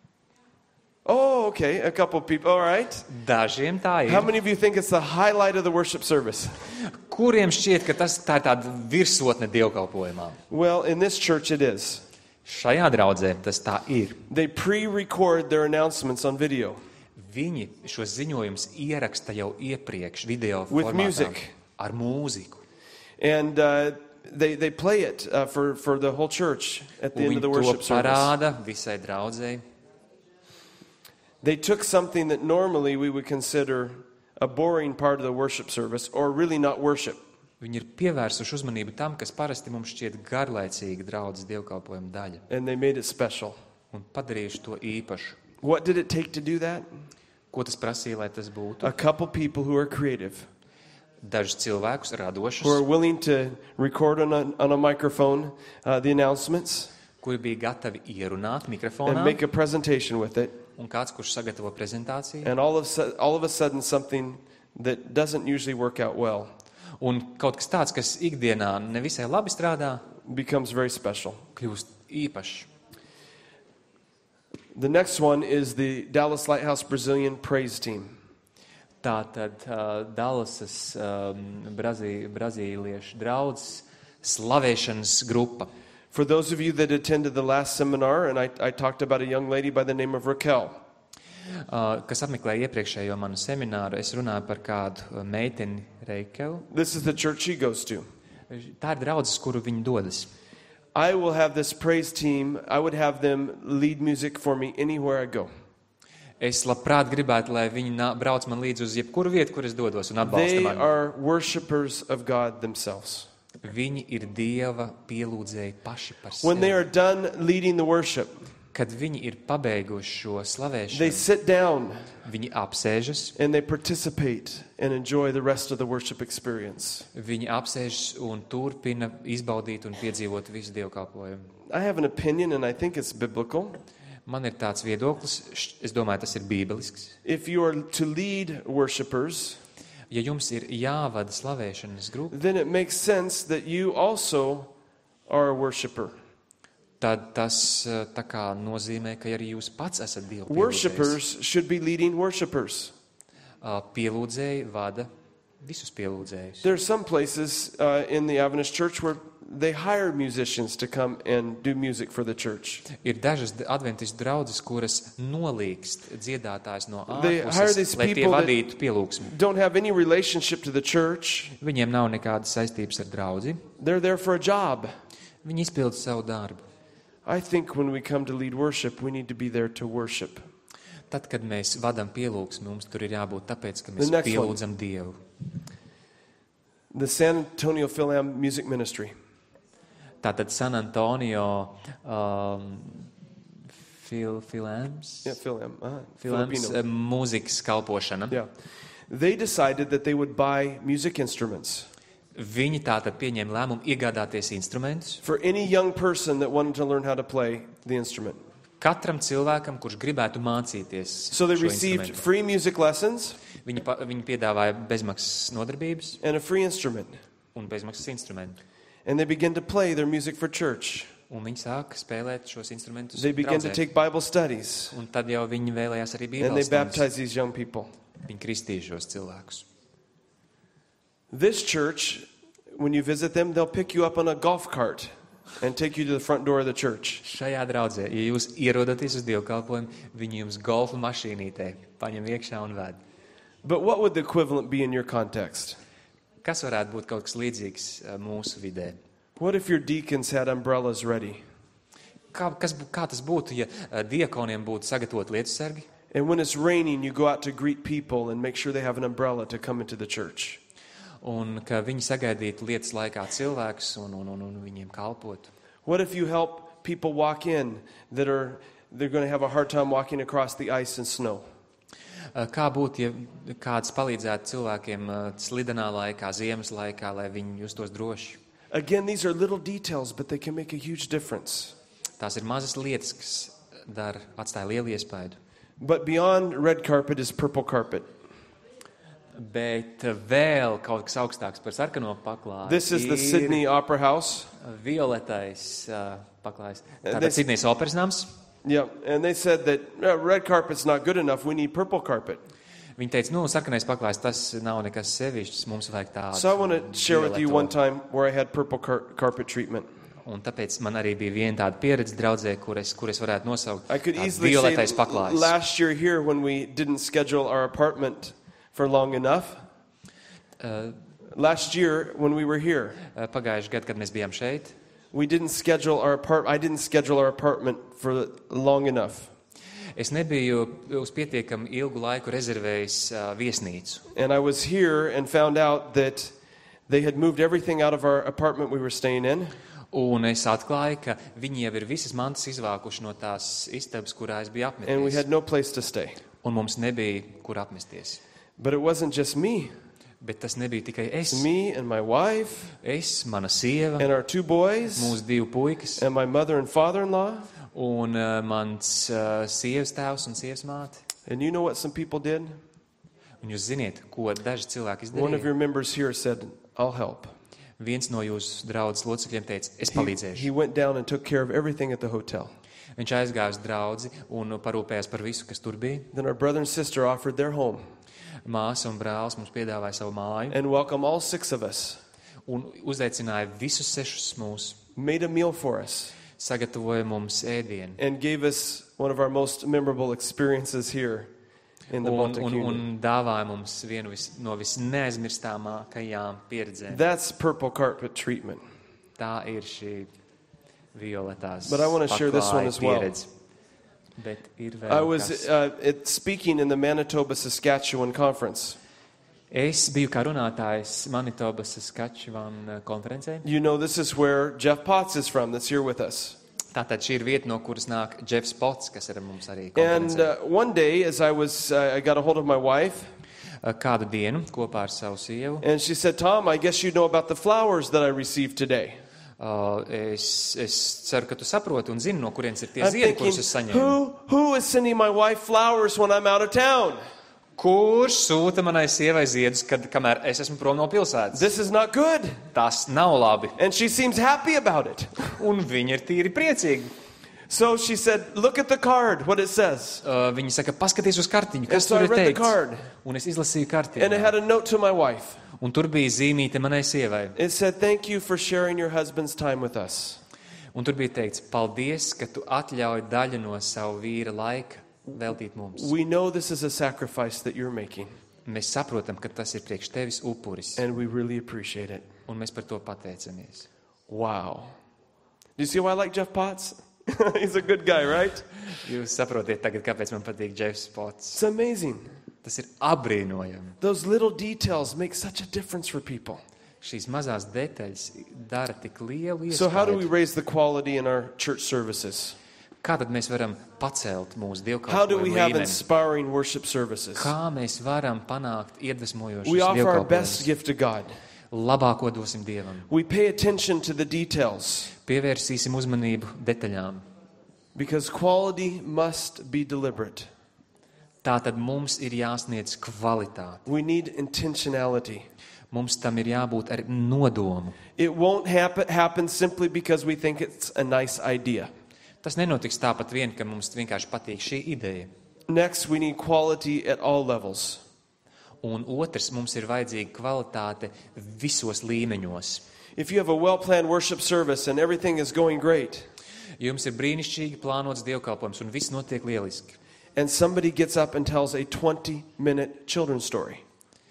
Oh, okay, a couple people. All right. Dažiem tā How ir. many of you think it's the highlight of the worship service? Kuriem šķiet, ka tas tā ir tāda virsotne dievkalpojumā? Well, in this church it is. Šajā draudzē tas tā ir. They pre-record their announcements on video Viņi šos ziņojumus ieraksta jau iepriekš video With formātā music. ar mūziku. and uh, they they play it uh, for for the whole church at the Un end of the viņi worship to service. parāda visai draudzēji. They took something that normally we would consider a boring part of the worship service or really not worship. Viņi ir pievērsuši uzmanību tam, kas parasti mums šķiet garlaicīga draudzes dievkalpojuma daļa. And they made it special. Un padarījuši to īpašu. What did it take to do that? Ko tas prasīja, lai tas būtu? A couple people who are creative, Dažus cilvēkus radošus, who are willing to record on a, on a microphone uh, the announcements kuri bija gatavi ierunāt and mikrofonā, make a presentation with it. un kāds, kurš sagatavo prezentāciju. And all of, su- all of a sudden something that doesn't usually work out well Un kaut kas tāds, kas ikdienā nevisai labi strādā, becomes very special. kļūst īpašs. The next one is the Dallas Lighthouse Brazilian praise team. Tātad uh, Dallasas um, Brazī, brazīliešu draudzes slavēšanas grupa. For those of you that attended the last seminar, and I, I talked about a young lady by the name of Raquel. Uh, kas apmeklēja iepriekšējo manu semināru, es runāju par kādu uh, meiteni Reikelu. This is the church she goes to. Tā ir draudzes, kuru viņi dodas. I will have this praise team. I would have them lead music for me anywhere I go. Es labprāt gribētu, lai viņi nā, brauc man līdzi uz jebkuru vietu, kur es dodos un atbalsta They mani. are worshipers of God themselves. Viņi ir Dieva pielūdzēji paši par When they sevi. are done leading the worship, Kad viņi ir pabeiguši šo they slavēšanu, sit down viņi apsēžas, and they participate and enjoy the rest of the worship experience. viņi apsēžas un turpina izbaudīt un piedzīvot visu dievkalpojumu. I have an opinion, and I think it's biblical. Man ir tāds viedoklis, š- es domāju, tas ir bībelisks. If you are to lead worshipers, Ja jums ir jāvada slavēšanas grupa, then it makes sense that you also are a worshiper. tad tas eh, tā kā nozīmē, ka arī jūs pats esat Dieva pielūdzējs. Worshippers should be leading worshipers. Ā, Pielūdzēji vada visus pielūdzējus. There are some places uh, in the Adventist church where they hire musicians to come and do music for the church. Ir dažas adventistu draudzes, kuras nolīgst dziedātājs no They hire these ārpuses, lai tie people that- vadītu pielūgsmi. Don't have any relationship to the church. Viņiem nav nekādas saistības ar draudzi. They're there for a job. Viņi izpilda savu darbu. I think when we come to lead worship, we need to be there to worship. Tad, kad mēs vadām pielūgsmi, mums tur ir jābūt tāpēc, ka The mēs next one. pielūdzam Dievu. The San Antonio Philam Music Ministry. Tātad San Antonio um, Phil, Philams, Yeah, Philam. Uh, Philams Filipino. uh, mūzikas kalpošana. Yeah. They decided that they would buy music instruments Viņi tātad pieņēma lēmumu iegādāties instrumentus. for any young person that wanted to learn how to play the instrument. Katram cilvēkam, kurš gribētu mācīties So they šo received instrumentu. free music lessons Viņi, pa- viņi piedāvāja bezmaksas nodarbības and a free instrument. un bezmaksas instrumentu. And they began to play their music for church. Un viņi sāka spēlēt šos instrumentus. They began to draudzē. take Bible studies. Un tad jau viņi vēlējās arī And they bībeles stundas. baptized these young people. Viņi kristīja šos cilvēkus. This church, when you visit them, they'll pick you up on a golf cart and take you to the front door of the church. Šajā draudzē, ja jūs ierodaties uz dievkalpojumu, viņi jums golfa mašīnītē paņem iekšā un ved. But what would the equivalent be in your context? Kas varētu būt kaut kas līdzīgs eh, mūsu vidē? What if your deacons had umbrellas ready? Kā, kas, bū- kā tas būtu, ja eh, diakoniem būtu sagatavot lietusargi? And when it's raining, you go out to greet people and make sure they have an umbrella to come into the church. Un ka viņi sagaidītu lietas laikā cilvēkus un, un, un, un viņiem kalpotu. What if you help people walk in that are they're going to have a hard time walking across the ice and snow? Eh, Kā būtu, ja kāds palīdzētu cilvēkiem eh, slidenā laikā, ziemas laikā, lai viņi justos droši? Again, these are little details, but they can make a huge difference. Tās ir mazas lietas, kas dara, atstāja lielu iespaidu. But beyond red carpet is purple carpet. Bet eh, vēl kaut kas augstāks par sarkano paklāju. This is the ir Sydney Opera House. Violetais uh, paklājs. And Tātad this- Sidnejas operas nams. Yeah, and they said that uh, red carpet's not good enough. We need purple carpet. Viņi teica, nu, sarkanais paklājs, tas nav nekas sevišķs, mums vajag tādu. So I want to share with you violeto. one time where I had purple car- carpet treatment. Un tāpēc man arī bija viena tāda pieredze draudzē, kur es, kur es varētu nosaukt I could tādu easily say violetais paklājs. last year here when we didn't schedule our apartment for long enough. Uh, Last year when we were here, uh, Pagājuši gadu, kad mēs bijām šeit, we didn't schedule our apart. I didn't schedule our apartment for long enough, es nebiju uz pietiekami ilgu laiku rezervējis uh, viesnīcu. and I was here and found out that they had moved everything out of our apartment we were staying in. Un es atklāju, ka viņi jau ir visas mantas izvākuši no tās istabas, kurā es biju And we apmeties. had no place to stay. Un mums nebija, kur apmesties. But it wasn't just me. Bet tas nebija tikai es. Me and my wife Es, mana sieva, and our two boys mūsu divi puikas and my mother and father-in-law. un uh, mans uh, sievas tēvs un sievas māte. And you know what some people did? Un jūs ziniet, ko daži cilvēki One of izdarīja? your members here said, I'll help. Viens no jūsu draudzes locekļiem teica, es He, palīdzēšu. he went down and took care of everything at the hotel. Viņš aizgāja uz draudzi un parūpējās par visu, kas tur bija. Then our brother and sister offered their home Māsa un brālis mums piedāvāja savu māju and welcomed all six of us, un uzaicināja visus sešus mūs. made a meal for us, Sagatavoja mums ēdienu. and gave us one of our most memorable experiences here in the Un, Baltic un, Union. un dāvāja mums vienu vis, no visneaizmirstāmākajām pieredzēm. That's purple carpet treatment. Tā ir šī violetās But I wanna share this one paklāja as well. pieredzi. Bet ir vēl I was kas. uh, it, speaking in the Manitoba Saskatchewan conference. Es biju kā runātājs Manitobas Saskatchewan konferencē. You know, this is where Jeff Potts is from, that's here with us. Tātad šī ir vieta, no kuras nāk Jeffs Potts, kas ir ar mums arī And konferencē. uh, one day, as I was, uh, I got a hold of my wife, Kādu dienu kopā ar savu sievu. and she said, Tom, I guess you know about the flowers that I received today. Uh, es, es ceru, ka tu saproti un zini, no kurienes ir tie I'm ziedi, thinking, kurus es saņēmu. who, who is sending my wife flowers when I'm out of town? Kurš sūta manai sievai ziedus, kad, kamēr es esmu prom no pilsētas? This is not good. Tas nav labi. And she seems happy about it. Un viņi ir tīri priecīgi. So she said, look at the card, what it says. Uh, viņi saka, paskaties uz kartiņu, And kas so tur I ir read the teikts. card, Un es izlasīju and it had kartiņu. a note to my wife. Un tur bija zīmīte manai sievai. It said, thank you for sharing your husband's time with us. Un tur bija teikts, paldies, ka tu atļauj daļu no savu vīra laika veltīt mums. We know this is a sacrifice that you're making, Mēs saprotam, ka tas ir priekš tevis upuris. and we really appreciate it. Un mēs par to pateicamies. Wow. Do you see why I like Jeff Potts? He's a good guy, right? Jūs saprotiet tagad, kāpēc man patīk Jeffs Potts. It's amazing. Tas ir apbrīnojami. Those little details make such a difference for people. Šīs mazās detaļas dara tik lielu So how do we iespēju. raise the quality in our church services? Kā tad mēs varam pacelt mūsu How do we dievkalpojumu have līmeni? inspiring worship services? Kā mēs varam panākt iedvesmojošus We offer our best dievkalpojumus? gift to God. Labāko dosim Dievam. We pay attention to the details Pievērsīsim uzmanību detaļām. because quality must be deliberate. Tātad mums ir jāsniedz kvalitāte. We need intentionality. Mums tam ir jābūt ar nodomu. It won't happen, happen simply because we think it's a nice idea. Tas nenotiks tāpat vien, ka mums vienkārši patīk šī ideja. Next, we need quality at all levels. Un otrs, mums ir vajadzīga kvalitāte visos līmeņos. If you have a well-planned worship service and everything is going great, Jums ir brīnišķīgi plānots dievkalpojums un viss notiek lieliski. and somebody gets up and tells a twenty-minute children's story,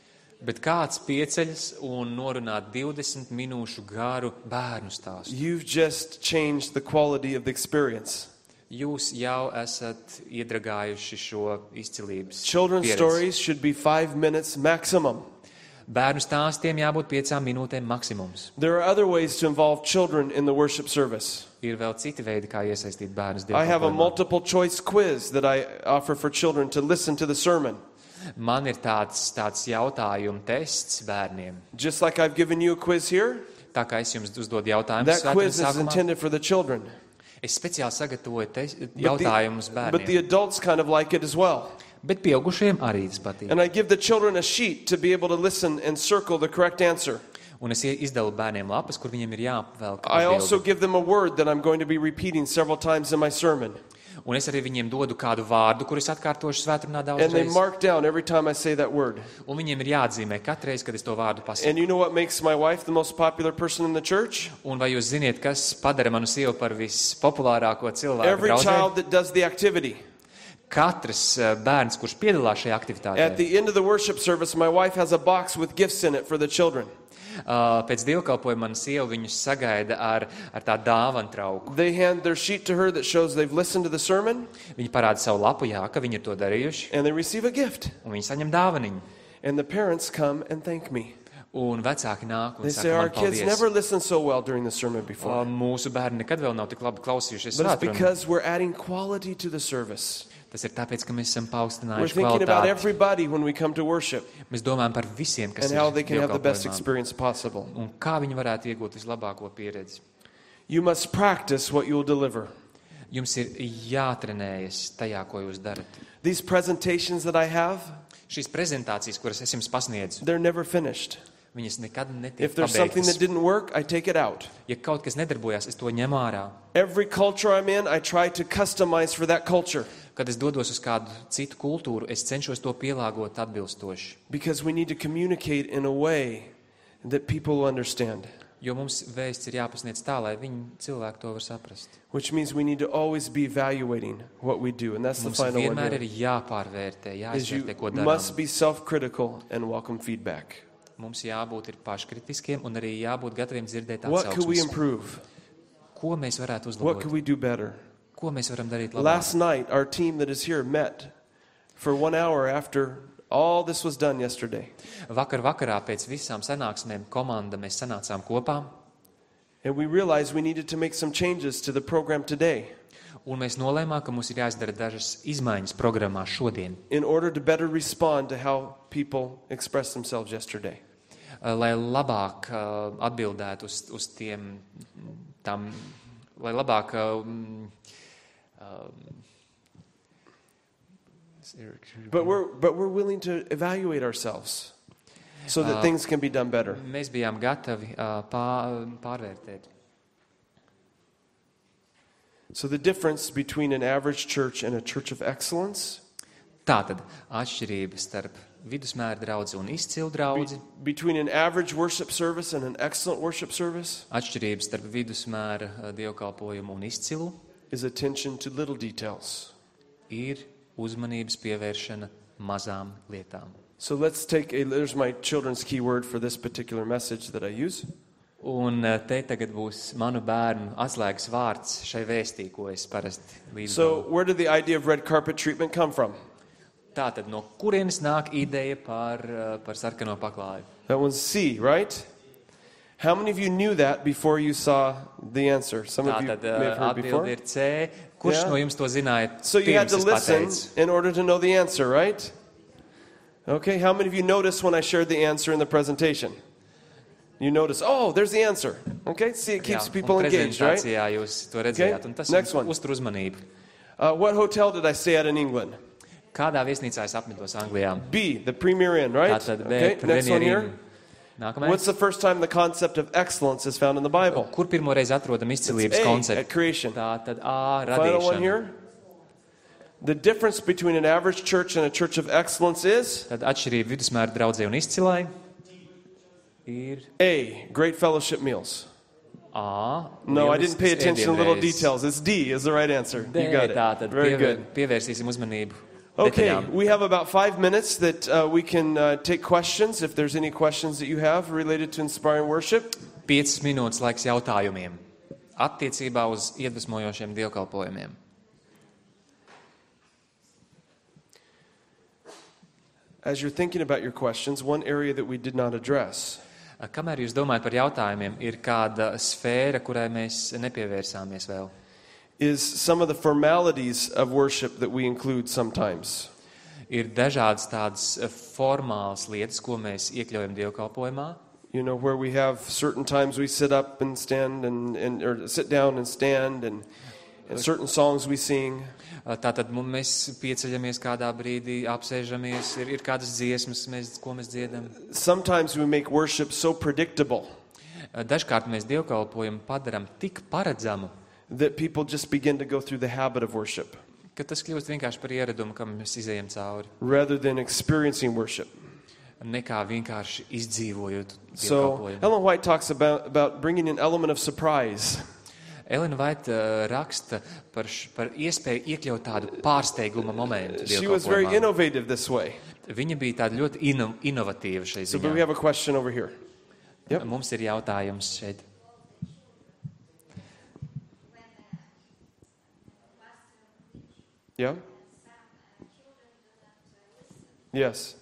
Bet kāds pieceļas un norunā divdesmit minūšu garu bērnu stāstu. you've just changed the quality of the experience. Jūs jau esat iedragājuši šo izcilības Children's pieredzi. stories should be five minutes maximum. Bērnu stāstiem jābūt piecām minūtēm maksimums. There are other ways to involve children in the worship service. Ir vēl citi veidi, kā iesaistīt bērnus I have a dievkalpojumā. multiple choice quiz that I offer for children to listen to the sermon. Man ir tāds, tāds jautājumu tests bērniem. Just like I've given you a quiz here, Tā kā es jums uzdodu jautājumus that svētdienas quiz is sākumā, intended for the children. es speciāli sagatavoju te, But jautājumus the, but the bērniem. adults kind of like it as well. Bet pieaugušiem arī tas patīk. And I give the children a sheet to be able to listen and circle the correct answer. Un es izdalu bērniem lapas, kur viņiem ir jāapvelk I also atbildi. give them a word that I'm going to be repeating several times in my sermon. Un es arī viņiem dodu kādu vārdu, kurus atkārtošu svētdienā And they daudzreiz. mark down every time I say that word. Un viņiem ir jāatzīmē katreiz, kad es to vārdu pasaku. And you know what makes my wife the most popular person in the church? Un vai jūs ziniet, kas padara manu sievu par vispopulārāko cilvēku Every draudzē? child that does the activity. Katrs eh, bērns, kurš piedalās šajā At aktivitātē, the end of the worship service, my wife has a box with gifts in it for the children. uh, pēc dievkalpojuma mana sieva viņus sagaida ar, ar tādu dāvanu trauku. They hand their sheet to her that shows they've listened to the sermon, Viņi parāda savu lapu, jā, ka viņi ir to darījuši, and they receive a gift. un viņi saņem dāvaniņu. And the parents come and thank me. Un vecāki nāk un They say, saka, our man kids paldies. never listened so well during the sermon Uh, before. Mūsu bērni nekad vēl nav tik labi klausījušies But it's svētdienā. because we're adding quality to the service. Tas ir tāpēc, ka mēs esam We're paaugstinājuši thinking about kvalitāti. everybody when we come to worship Mēs domājam par visiem, kas and ir how they can have the best dievkalpojumā. experience possible. Un kā viņi varētu iegūt vislabāko pieredzi. You must practice what you'll deliver. Jums ir jātrenējas tajā, ko jūs darat. These presentations that I have, Šīs prezentācijas, kuras es jums pasniedzu, they're never finished. viņas nekad netiek If there's something that pabeigtas. didn't work, I take it out. Ja kaut kas nedarbojās, es to ņemu ārā. Every culture I'm in, I try to customize for that culture Kad es dodos uz kādu citu kultūru, es cenšos to pielāgot atbilstoši. because we need to communicate in a way that people will understand, Jo mums vēsts ir jāpasniedz tā, lai viņi cilvēki to var saprast. which means we need to always be evaluating what we do. And that's the Mums final one vienmēr here, ir jāpārvērtē, is you jāizvērtē, ko darām. must be self-critical and welcome feedback. Mums jābūt ir paškritiskiem un arī jābūt gataviem dzirdēt What could we atsauksmes. improve? ko mēs varētu What could uzlabot, we do better? ko mēs varam darīt labāk. Last night, our team that is here met for one hour after all this was done yesterday. Vakar vakarā pēc visām sanāksmēm komanda mēs sanācām kopā, And we realized we needed to make some changes to the program today un mēs nolēmām, ka mums ir jāizdara dažas izmaiņas programmā šodien, in order to better respond to how people expressed themselves yesterday. lai labāk uh, atbildētu uz, uz tiem, tam, lai labāk uh, uh, But we're, but we're willing to evaluate ourselves so that Uh, things can be done better. mēs bijām gatavi uh, pā, pārvērtēt. So the difference between an average church and a church of excellence, Tātad atšķirība starp vidusmēra draudzi un izcilu draudzi, be- between an average worship service and an excellent worship service, atšķirība starp vidusmēra uh, dievkalpojumu un izcilu is attention to little details. ir uzmanības pievēršana mazām lietām. So let's take a, there's my children's key word for this particular message that I use. Un uh, te tagad būs manu bērnu atslēgas vārds šai vēstī, ko es parasti līdzi. So where did the idea of red carpet treatment come from? Tātad no kurienes nāk ideja par, uh, par sarkano paklāju? That one's C, right? How many of you knew that before you saw the answer? Some of you Tātad may have uh, heard before. atbildi ir C. Kurš Jā. no jums to zināja? So you had pirms to es listen pateicu? in order to know the answer, right? Okay, how many of you noticed when I shared the answer in the presentation? You notice, oh, there's the answer. Okay, see, it keeps Jā, people un engaged, right? prezentācijā jūs to redzējāt, Okay, un tas next jums one. uztur uzmanību. Uh, what hotel did I stay at in England? Kādā viesnīcā es apmetos Anglijā? B, the Premier Inn, right? Tātad B, Okay, next one Premier here. Inn. Nākamais. What's the first time the concept of excellence is found in the Bible? Kur pirmo reizi atrodam izcilības It's A, konceptu? at creation. Tātad A, Final one radīšana. here. The difference between an average church and a church of excellence is Tad atšķirība vidusmēra draudzē un izcilai ir A, great fellowship meals. A. No, I lielisks didn't pay attention to little ēdienreizes. details. It's D is the right answer. D, You got it. tātad Very pievēr, good. pievērsīsim uzmanību Okay, detaļām. we have about five minutes that uh, we can uh, take questions if there's any questions that you have related to inspiring worship. Piecas minūtes laiks jautājumiem attiecībā uz iedvesmojošiem dievkalpojumiem. As you're thinking about your questions, one area that we did not address Kamēr jūs domājat par jautājumiem, ir kāda sfēra, kurai mēs nepievērsāmies vēl. is some of the formalities of worship that we include sometimes. Ir dažādas tādas eh, formālas lietas, ko mēs iekļaujam dievkalpojumā. You know, where we have certain times we sit up and stand and, and or sit down and stand and, and certain songs we sing. Eh, Tātad mu- mēs pieceļamies kādā brīdī, apsēžamies, ir, ir kādas dziesmas, mēs, ko mēs dziedam. Sometimes we make worship so predictable Eh, Dažkārt mēs dievkalpojumu padaram tik paredzamu, that people just begin to go through the habit of worship ka tas kļūst vienkārši par ieradumu, kam mēs izējam cauri, rather than experiencing worship. nekā vienkārši izdzīvojot So dievkalpojumu. Ellen White talks about, about bringing an element of surprise. Elena Vaita eh, raksta par, š- par iespēju iekļaut tādu pārsteiguma momentu She was very dievkalpojumā. innovative this way. Viņa bija tāda ļoti ino, inovatīva šai So but we ziņā. have a question over here. Yep. Mums ir jautājums šeit. Yeah? Yes.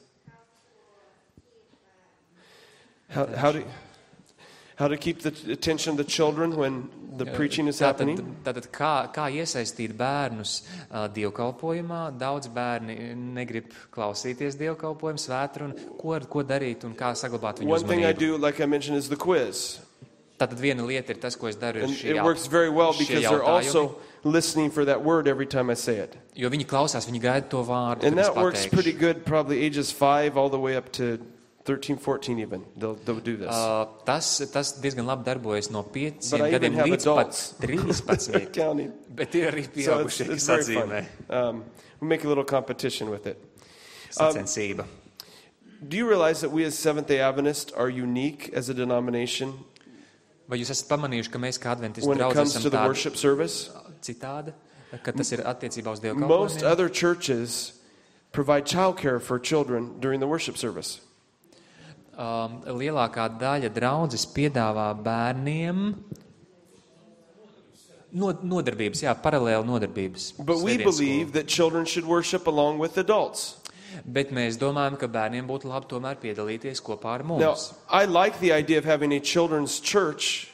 How, how, to, how to keep the attention of the children when the preaching is Tātad, happening? tātad kā, kā iesaistīt bērnus uh, dievkalpojumā? Daudz bērni negrib klausīties dievkalpojumu svētru, un ko, ko darīt un kā saglabāt viņu One thing I uzmanību. do, like I mentioned, is the quiz. Tātad viena lieta ir tas, ko es daru, ir And šie it jau- works very well šie because they're jautājumi, also listening for that word every time I say it. jo viņi klausās, viņi gaida to vārdu, And kad es that works pateikšu. pretty good, probably ages five all the way up to thirteen, fourteen even. They'll, they'll do this. Uh, tas, tas diezgan labi darbojas no But pieciem I even gadiem have līdz adults. pat trīspadsmit. Counting. Bet ir arī So it's, pieaugušie, it's kas very atzīmē. fun. Um, we make a little competition with it. Um, Sacensība. Do you realize that we as Seventh-day Adventists are unique as a denomination Vai jūs esat pamanījuši, ka mēs kā adventistu when it draudz comes to esam the tādi worship service? citādi, ka tas ir attiecībā uz Most dievkalpojumiem? other churches provide childcare for children during the worship service. Um, lielākā daļa draudzes piedāvā bērniem Nod, nodarbības, jā, paralēli nodarbības. But we Svētdienas believe that children should worship along with adults. skola. Bet mēs domājam, ka bērniem būtu labi tomēr piedalīties kopā ar Now, mums. I like the idea of having a children's church.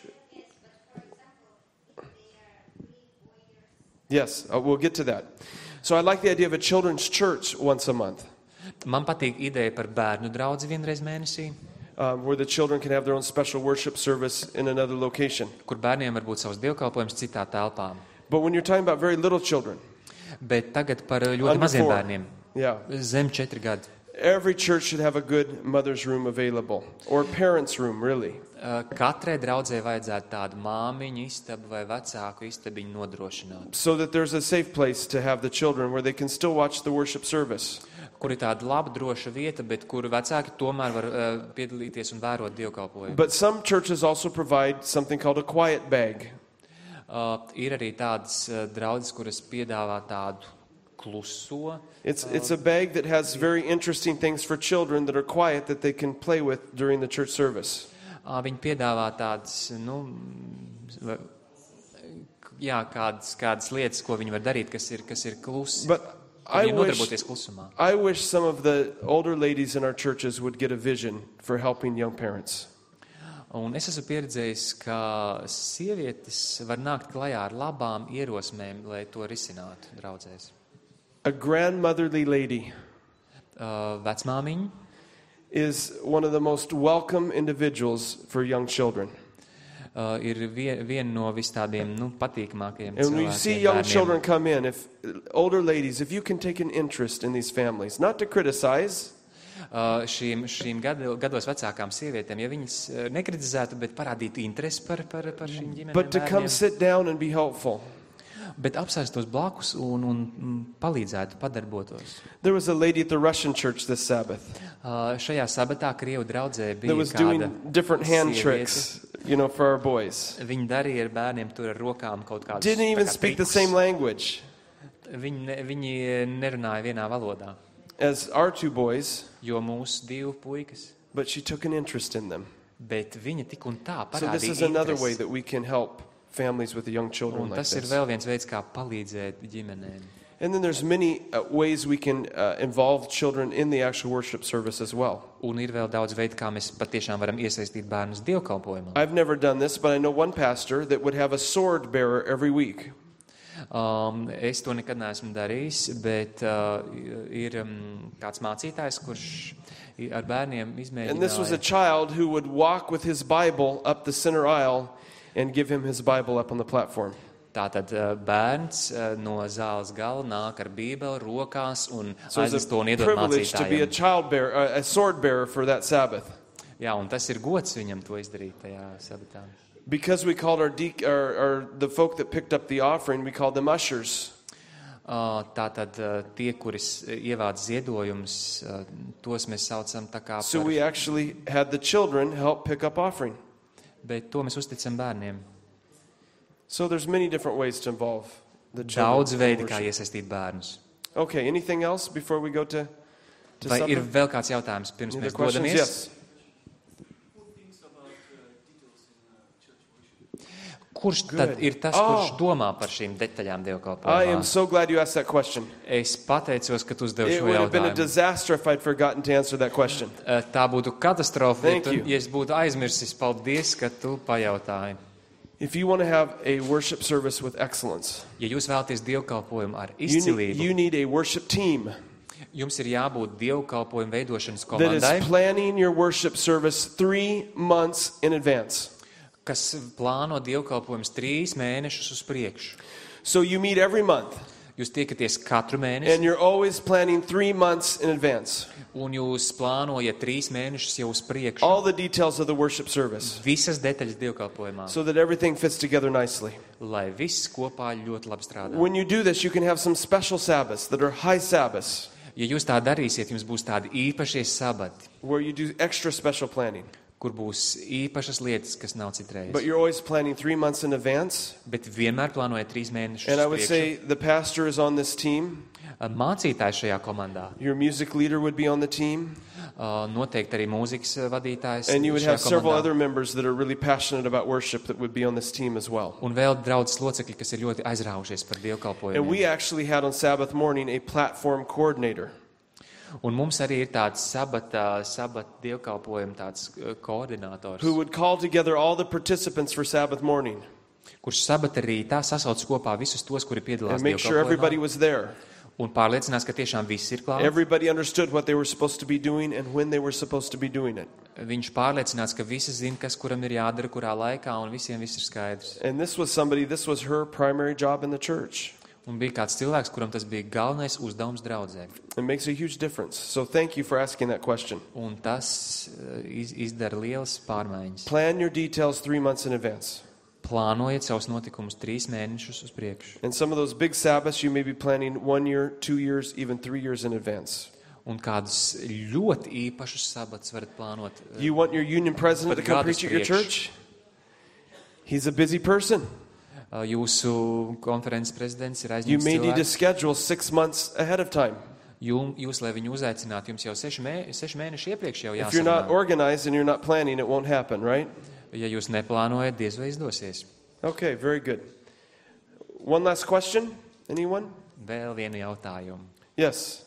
Yes, uh, we'll get to that. So I like the idea of a children's church once a month, Man patīk ideja par bērnu draudzi vienreiz mēnesī, um, where the children can have their own special worship service in another location. kur bērniem var būt savs dievkalpojums citā telpā. But when you're talking about very little children, Bet tagad par ļoti Under maziem four. bērniem, yeah, zem četri gadi. every church should have a good mother's room available, or parents' room, really. Uh, Katrai draudzē vajadzētu tādu māmiņu istabu vai vecāku istabiņu nodrošināt, So that there's a safe place to have the children where they can still watch the worship service. kur ir tāda laba, droša vieta, bet kur vecāki tomēr var uh, piedalīties un vērot dievkalpojumu. But some churches also provide something called a quiet bag. Uh, ir arī tādas uh, draudzes, kuras piedāvā tādu kluso. It's, it's a bag that has very interesting things for children that are quiet that they can play with during the church service. Uh, viņi piedāvā tādas, nu, va- jā, kādas, kādas lietas, ko viņi var darīt, kas ir, kas ir klusi. But I Viņi wish, nodarboties klusumā. I wish some of the older ladies in our churches would get a vision for helping young parents. Un es esmu pieredzējis, ka sievietes var nākt klajā ar labām ierosmēm, lai to risinātu draudzēs. A grandmotherly lady Uh, vecmāmiņa is one of the most welcome individuals for young children. uh, ir vien, viena no vis tādiem nu, patīkamākajiem And when you see cilvēkiem. young bērniem. children come in, if older ladies, if you can take an interest in these families, not to criticize, Uh, šīm šīm gadu, gados vecākām sievietēm, ja viņas uh, nekritizētu, bet parādītu interesi par, par, par šīm ģimenēm, but to come bērniem, sit down and be helpful. bet apsēstos blakus un, un mm, palīdzētu, padarbotos. There was a lady at the Russian church this Sabbath Uh, šajā sabatā Krievu draudzē that bija was kāda doing different hand sieviete. tricks, you know, for our boys. Viņi darīja ar bērniem tur ar rokām kaut kādus Didn't even tā kā speak the trikus. same language Viņi, ne, viņi nerunāja vienā valodā, as our two boys, jo mūsu divi puikas, but she took an interest in them. bet viņa tik un tā So this is parādīja another way interesi. that we can help families with the young children Un like tas ir this. vēl viens veids, kā palīdzēt ģimenēm. And then there's many uh, ways we can uh, involve children in the actual worship service as well. Un ir vēl daudz veidu, kā mēs patiešām varam iesaistīt bērnus dievkalpojumā. I've never done this, but I know one pastor that would have a sword bearer every week. Um, es to nekad neesmu darījis, bet uh, ir um, kāds mācītājs, kurš i- ar bērniem And this was a izmēģināja. child who would walk with his Bible up the center aisle and give him his Bible up on the platform. Tātad uh, bērns uh, no zāles gala nāk ar bībeli rokās un So it aiznes was to un a iedod privilege to be a mācītājiem. child bearer, uh, a sword bearer for that Sabbath. Jā, un tas ir gods viņam to izdarīt tajā sabatā. Because we called our, de- our, our the folk that picked up the offering, we called them ushers. Uh, Tātad uh, tie, kuris ievāc ziedojumus, uh, tos mēs saucam tā kā So par, we actually had the children help pick up offering. bet to mēs uzticam bērniem. So there's many different ways to involve the children. Daudz in veidi, kā worship. iesaistīt bērnus. Okay, anything else before we go to, to Vai supper? ir vēl kāds jautājums, pirms Any other mēs questions? dodamies? Yes. Kurš Good. tad ir tas, Oh. kurš domā par šīm detaļām I am dievkalpojumā? so glad you asked that question. Es pateicos, ka tu uzdevi It šo would have been a jautājumu. disaster if I'd forgotten to answer that question. Eh, Tā būtu katastrofa, ja, Thank tu, you. ja es būtu aizmirsis. Paldies, ka tu pajautāji. If you want to have a worship service with excellence, Ja jūs vēlaties dievkalpojumu ar you need, izcilību, you need a worship team jums ir jābūt dievkalpojumu veidošanas that is komandai, planning your worship service three months in advance. kas plāno dievkalpojumus trīs mēnešus uz priekšu. So you meet every month, Jūs tiekaties katru and mēnesi, you're always planning three months in advance. un jūs plānojat trīs mēnešus jau uz priekšu. All the details of the worship service, Visas detaļas dievkalpojumā, so that everything fits together nicely. lai viss kopā ļoti labi strādā. When you do this, you can have some special Sabbaths that are high Sabbaths, Ja jūs tā darīsiet, jums būs tādi īpašie sabati, where you do extra special planning. kur būs īpašas lietas, kas nav citreiz. But you're always planning three months in advance. Bet vienmēr plānojat trīs mēnešus And I uz would priekšu. say the pastor is on this team. mācītājs šajā komandā. Your music leader would be on the team. Uh, noteikti arī mūzikas vadītājs And you would šajā have several komandā. other members that are really passionate about worship that would be on this team as well. Un vēl draudzes locekļi, kas ir ļoti aizraujušies par And we dievkalpojumiem. actually had on Sabbath morning a platform coordinator. Un mums arī ir tāds sabata, sabata dievkalpojuma tāds uh, koordinators, Who would call together all the participants for Sabbath morning kurš sabata rītā sasauc kopā visus tos, kuri piedalās and make sure everybody dievkalpojumā, was there. un pārliecinās, ka tiešām viss ir klāts. Everybody understood what they were supposed to be doing and when they were supposed to be doing it. Viņš pārliecinās, ka visi zina, kas kuram ir jādara, kurā laikā, un visiem viss ir skaidrs. And this was somebody, this was her primary job in the church. Un bija kāds cilvēks, kuram tas bija galvenais uzdevums draudzē. It makes a huge difference. So thank you for asking that question. Un tas uh, iz, izdara lielas pārmaiņas. Plan your details three months in advance. Plānojiet savus notikumus trīs mēnešus uz priekšu. And some of those big Sabbaths you may be planning one year, two years, even three years in advance. Un kādus ļoti īpašus sabats varat plānot. uh, You want your union president to Pat come gadus preach at your priekš. church? He's a busy person. Uh, Jūsu konferences prezidents ir You aizņemts may need to cilvēks. schedule six months ahead of time. Jum, jūs, lai viņu uzaicinātu, jums jau seši, mē, seši mēneši iepriekš jau If you're not jāsarunā. organized and you're not planning, it won't happen, right? Ja jūs neplānojat, diez vai izdosies. Okay, very good. One last question. Anyone? Vēl vienu jautājumu. Yes.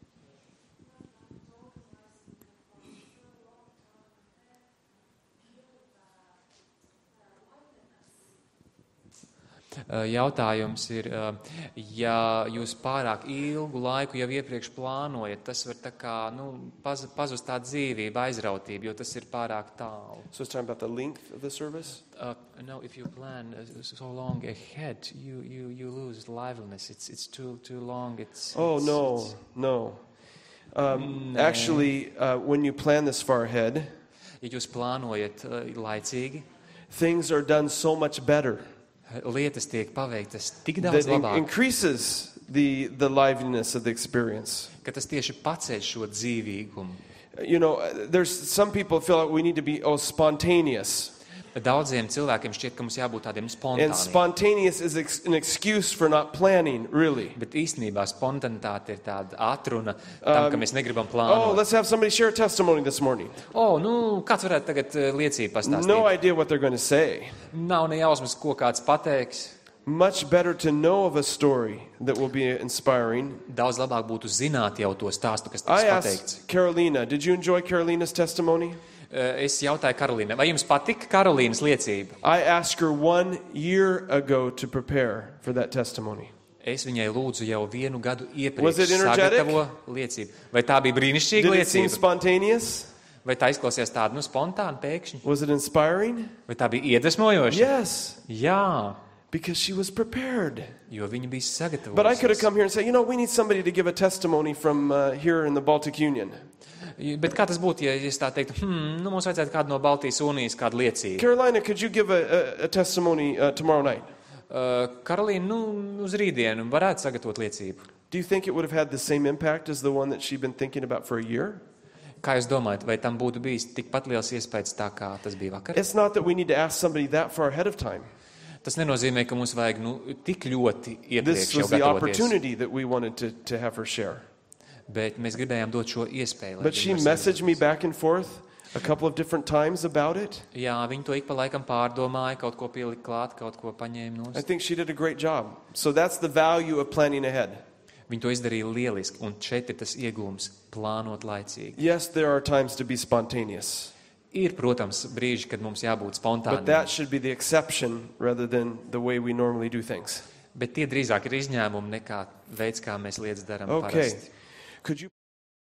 Uh, Jautājums ir, uh, ja jūs pārāk ilgu laiku jau iepriekš plānojat, tas var tā kā, nu, paz, pazust tā dzīvība, aizrautība, jo tas ir pārāk tālu. So it's talking about the length of the service? Uh, no, if you plan uh, so long ahead, you, you, you lose liveliness. It's, it's too, too long. It's, Oh, it's, no, it's- no. Um, No. actually, uh, when you plan this far ahead, Ja jūs plānojat uh, laicīgi, things are done so much better. lietas tiek paveiktas tik That daudz in- labāk, increases the, the liveliness of the experience. ka tas tieši paceļ šo dzīvīgumu. You know, uh, there's some people feel like we need to be oh spontaneous. Daudziem cilvēkiem šķiet, ka mums jābūt tādiem And spontāniem. spontaneous is ex- an excuse for not planning, really. Bet īstenībā spontanitāte ir tāda atruna tam, ka mēs negribam Oh, plānot. let's have somebody share a testimony this morning. O, nu, kāds varētu tagad eh, liecību pastāstīt? No idea what they're going to say. Nav ne jausmas, ko kāds pateiks. Much better to know of a story that will be inspiring. Daudz labāk būtu zināt jau to stāstu, kas I tiks pateikts. asked Carolina, did you enjoy Carolina's testimony? Eh, Es jautāju Karolīnai, vai jums patika Karolīnas liecība? I asked her one year ago to prepare for that testimony. Es viņai lūdzu jau vienu gadu Was it iepriekš energetic? sagatavo liecību. Vai tā bija brīnišķīga Did it seem liecība? spontaneous? Vai tā izklausījās tāda, nu, spontāna pēkšņi? Was it inspiring? Vai tā bija iedvesmojoša? Yes, Jā, because she was prepared. jo viņa bija But I could have sagatavojusies. come here and said, you know, we need somebody to give a testimony from uh, here in the Baltic Union. Bet kā tas būtu, ja es tā teiktu, hmm, nu, mums vajadzētu kādu no Baltijas unijas, kādu liecību? Carolina, could you give a, a, a testimony uh, tomorrow night? Uh, Karolīna, nu, uz rītdienu varētu sagatavot liecību. Do you think it would have had the same impact as the one that she'd been thinking about for a year? Kā jūs domājat, vai tam būtu bijis tikpat liels iespējas tā, kā tas bija vakar? It's not that we need to ask somebody that far ahead of time. Tas nenozīmē, ka mums vajag nu, tik ļoti This iepriekš jau was the gatavoties. opportunity that we wanted to, to have her share. Bet mēs gribējām dot šo iespēju. lai But viņa she var messaged me sagatavoties. back and forth a couple of different times about it. Jā, viņi to ik pa laikam pārdomāja, kaut ko pielika klāt, kaut ko paņēma I nost. think she did a great job. So that's the value of planning ahead. Viņi to izdarīja lieliski, un šeit ir tas iegūms plānot laicīgi. Yes, there are times to be spontaneous, Ir, protams, brīži, kad mums jābūt but spontāniem, that should be the exception rather than the way we normally do things. bet tie drīzāk ir izņēmumi nekā veids, kā mēs lietas darām Okay. parasti. Could you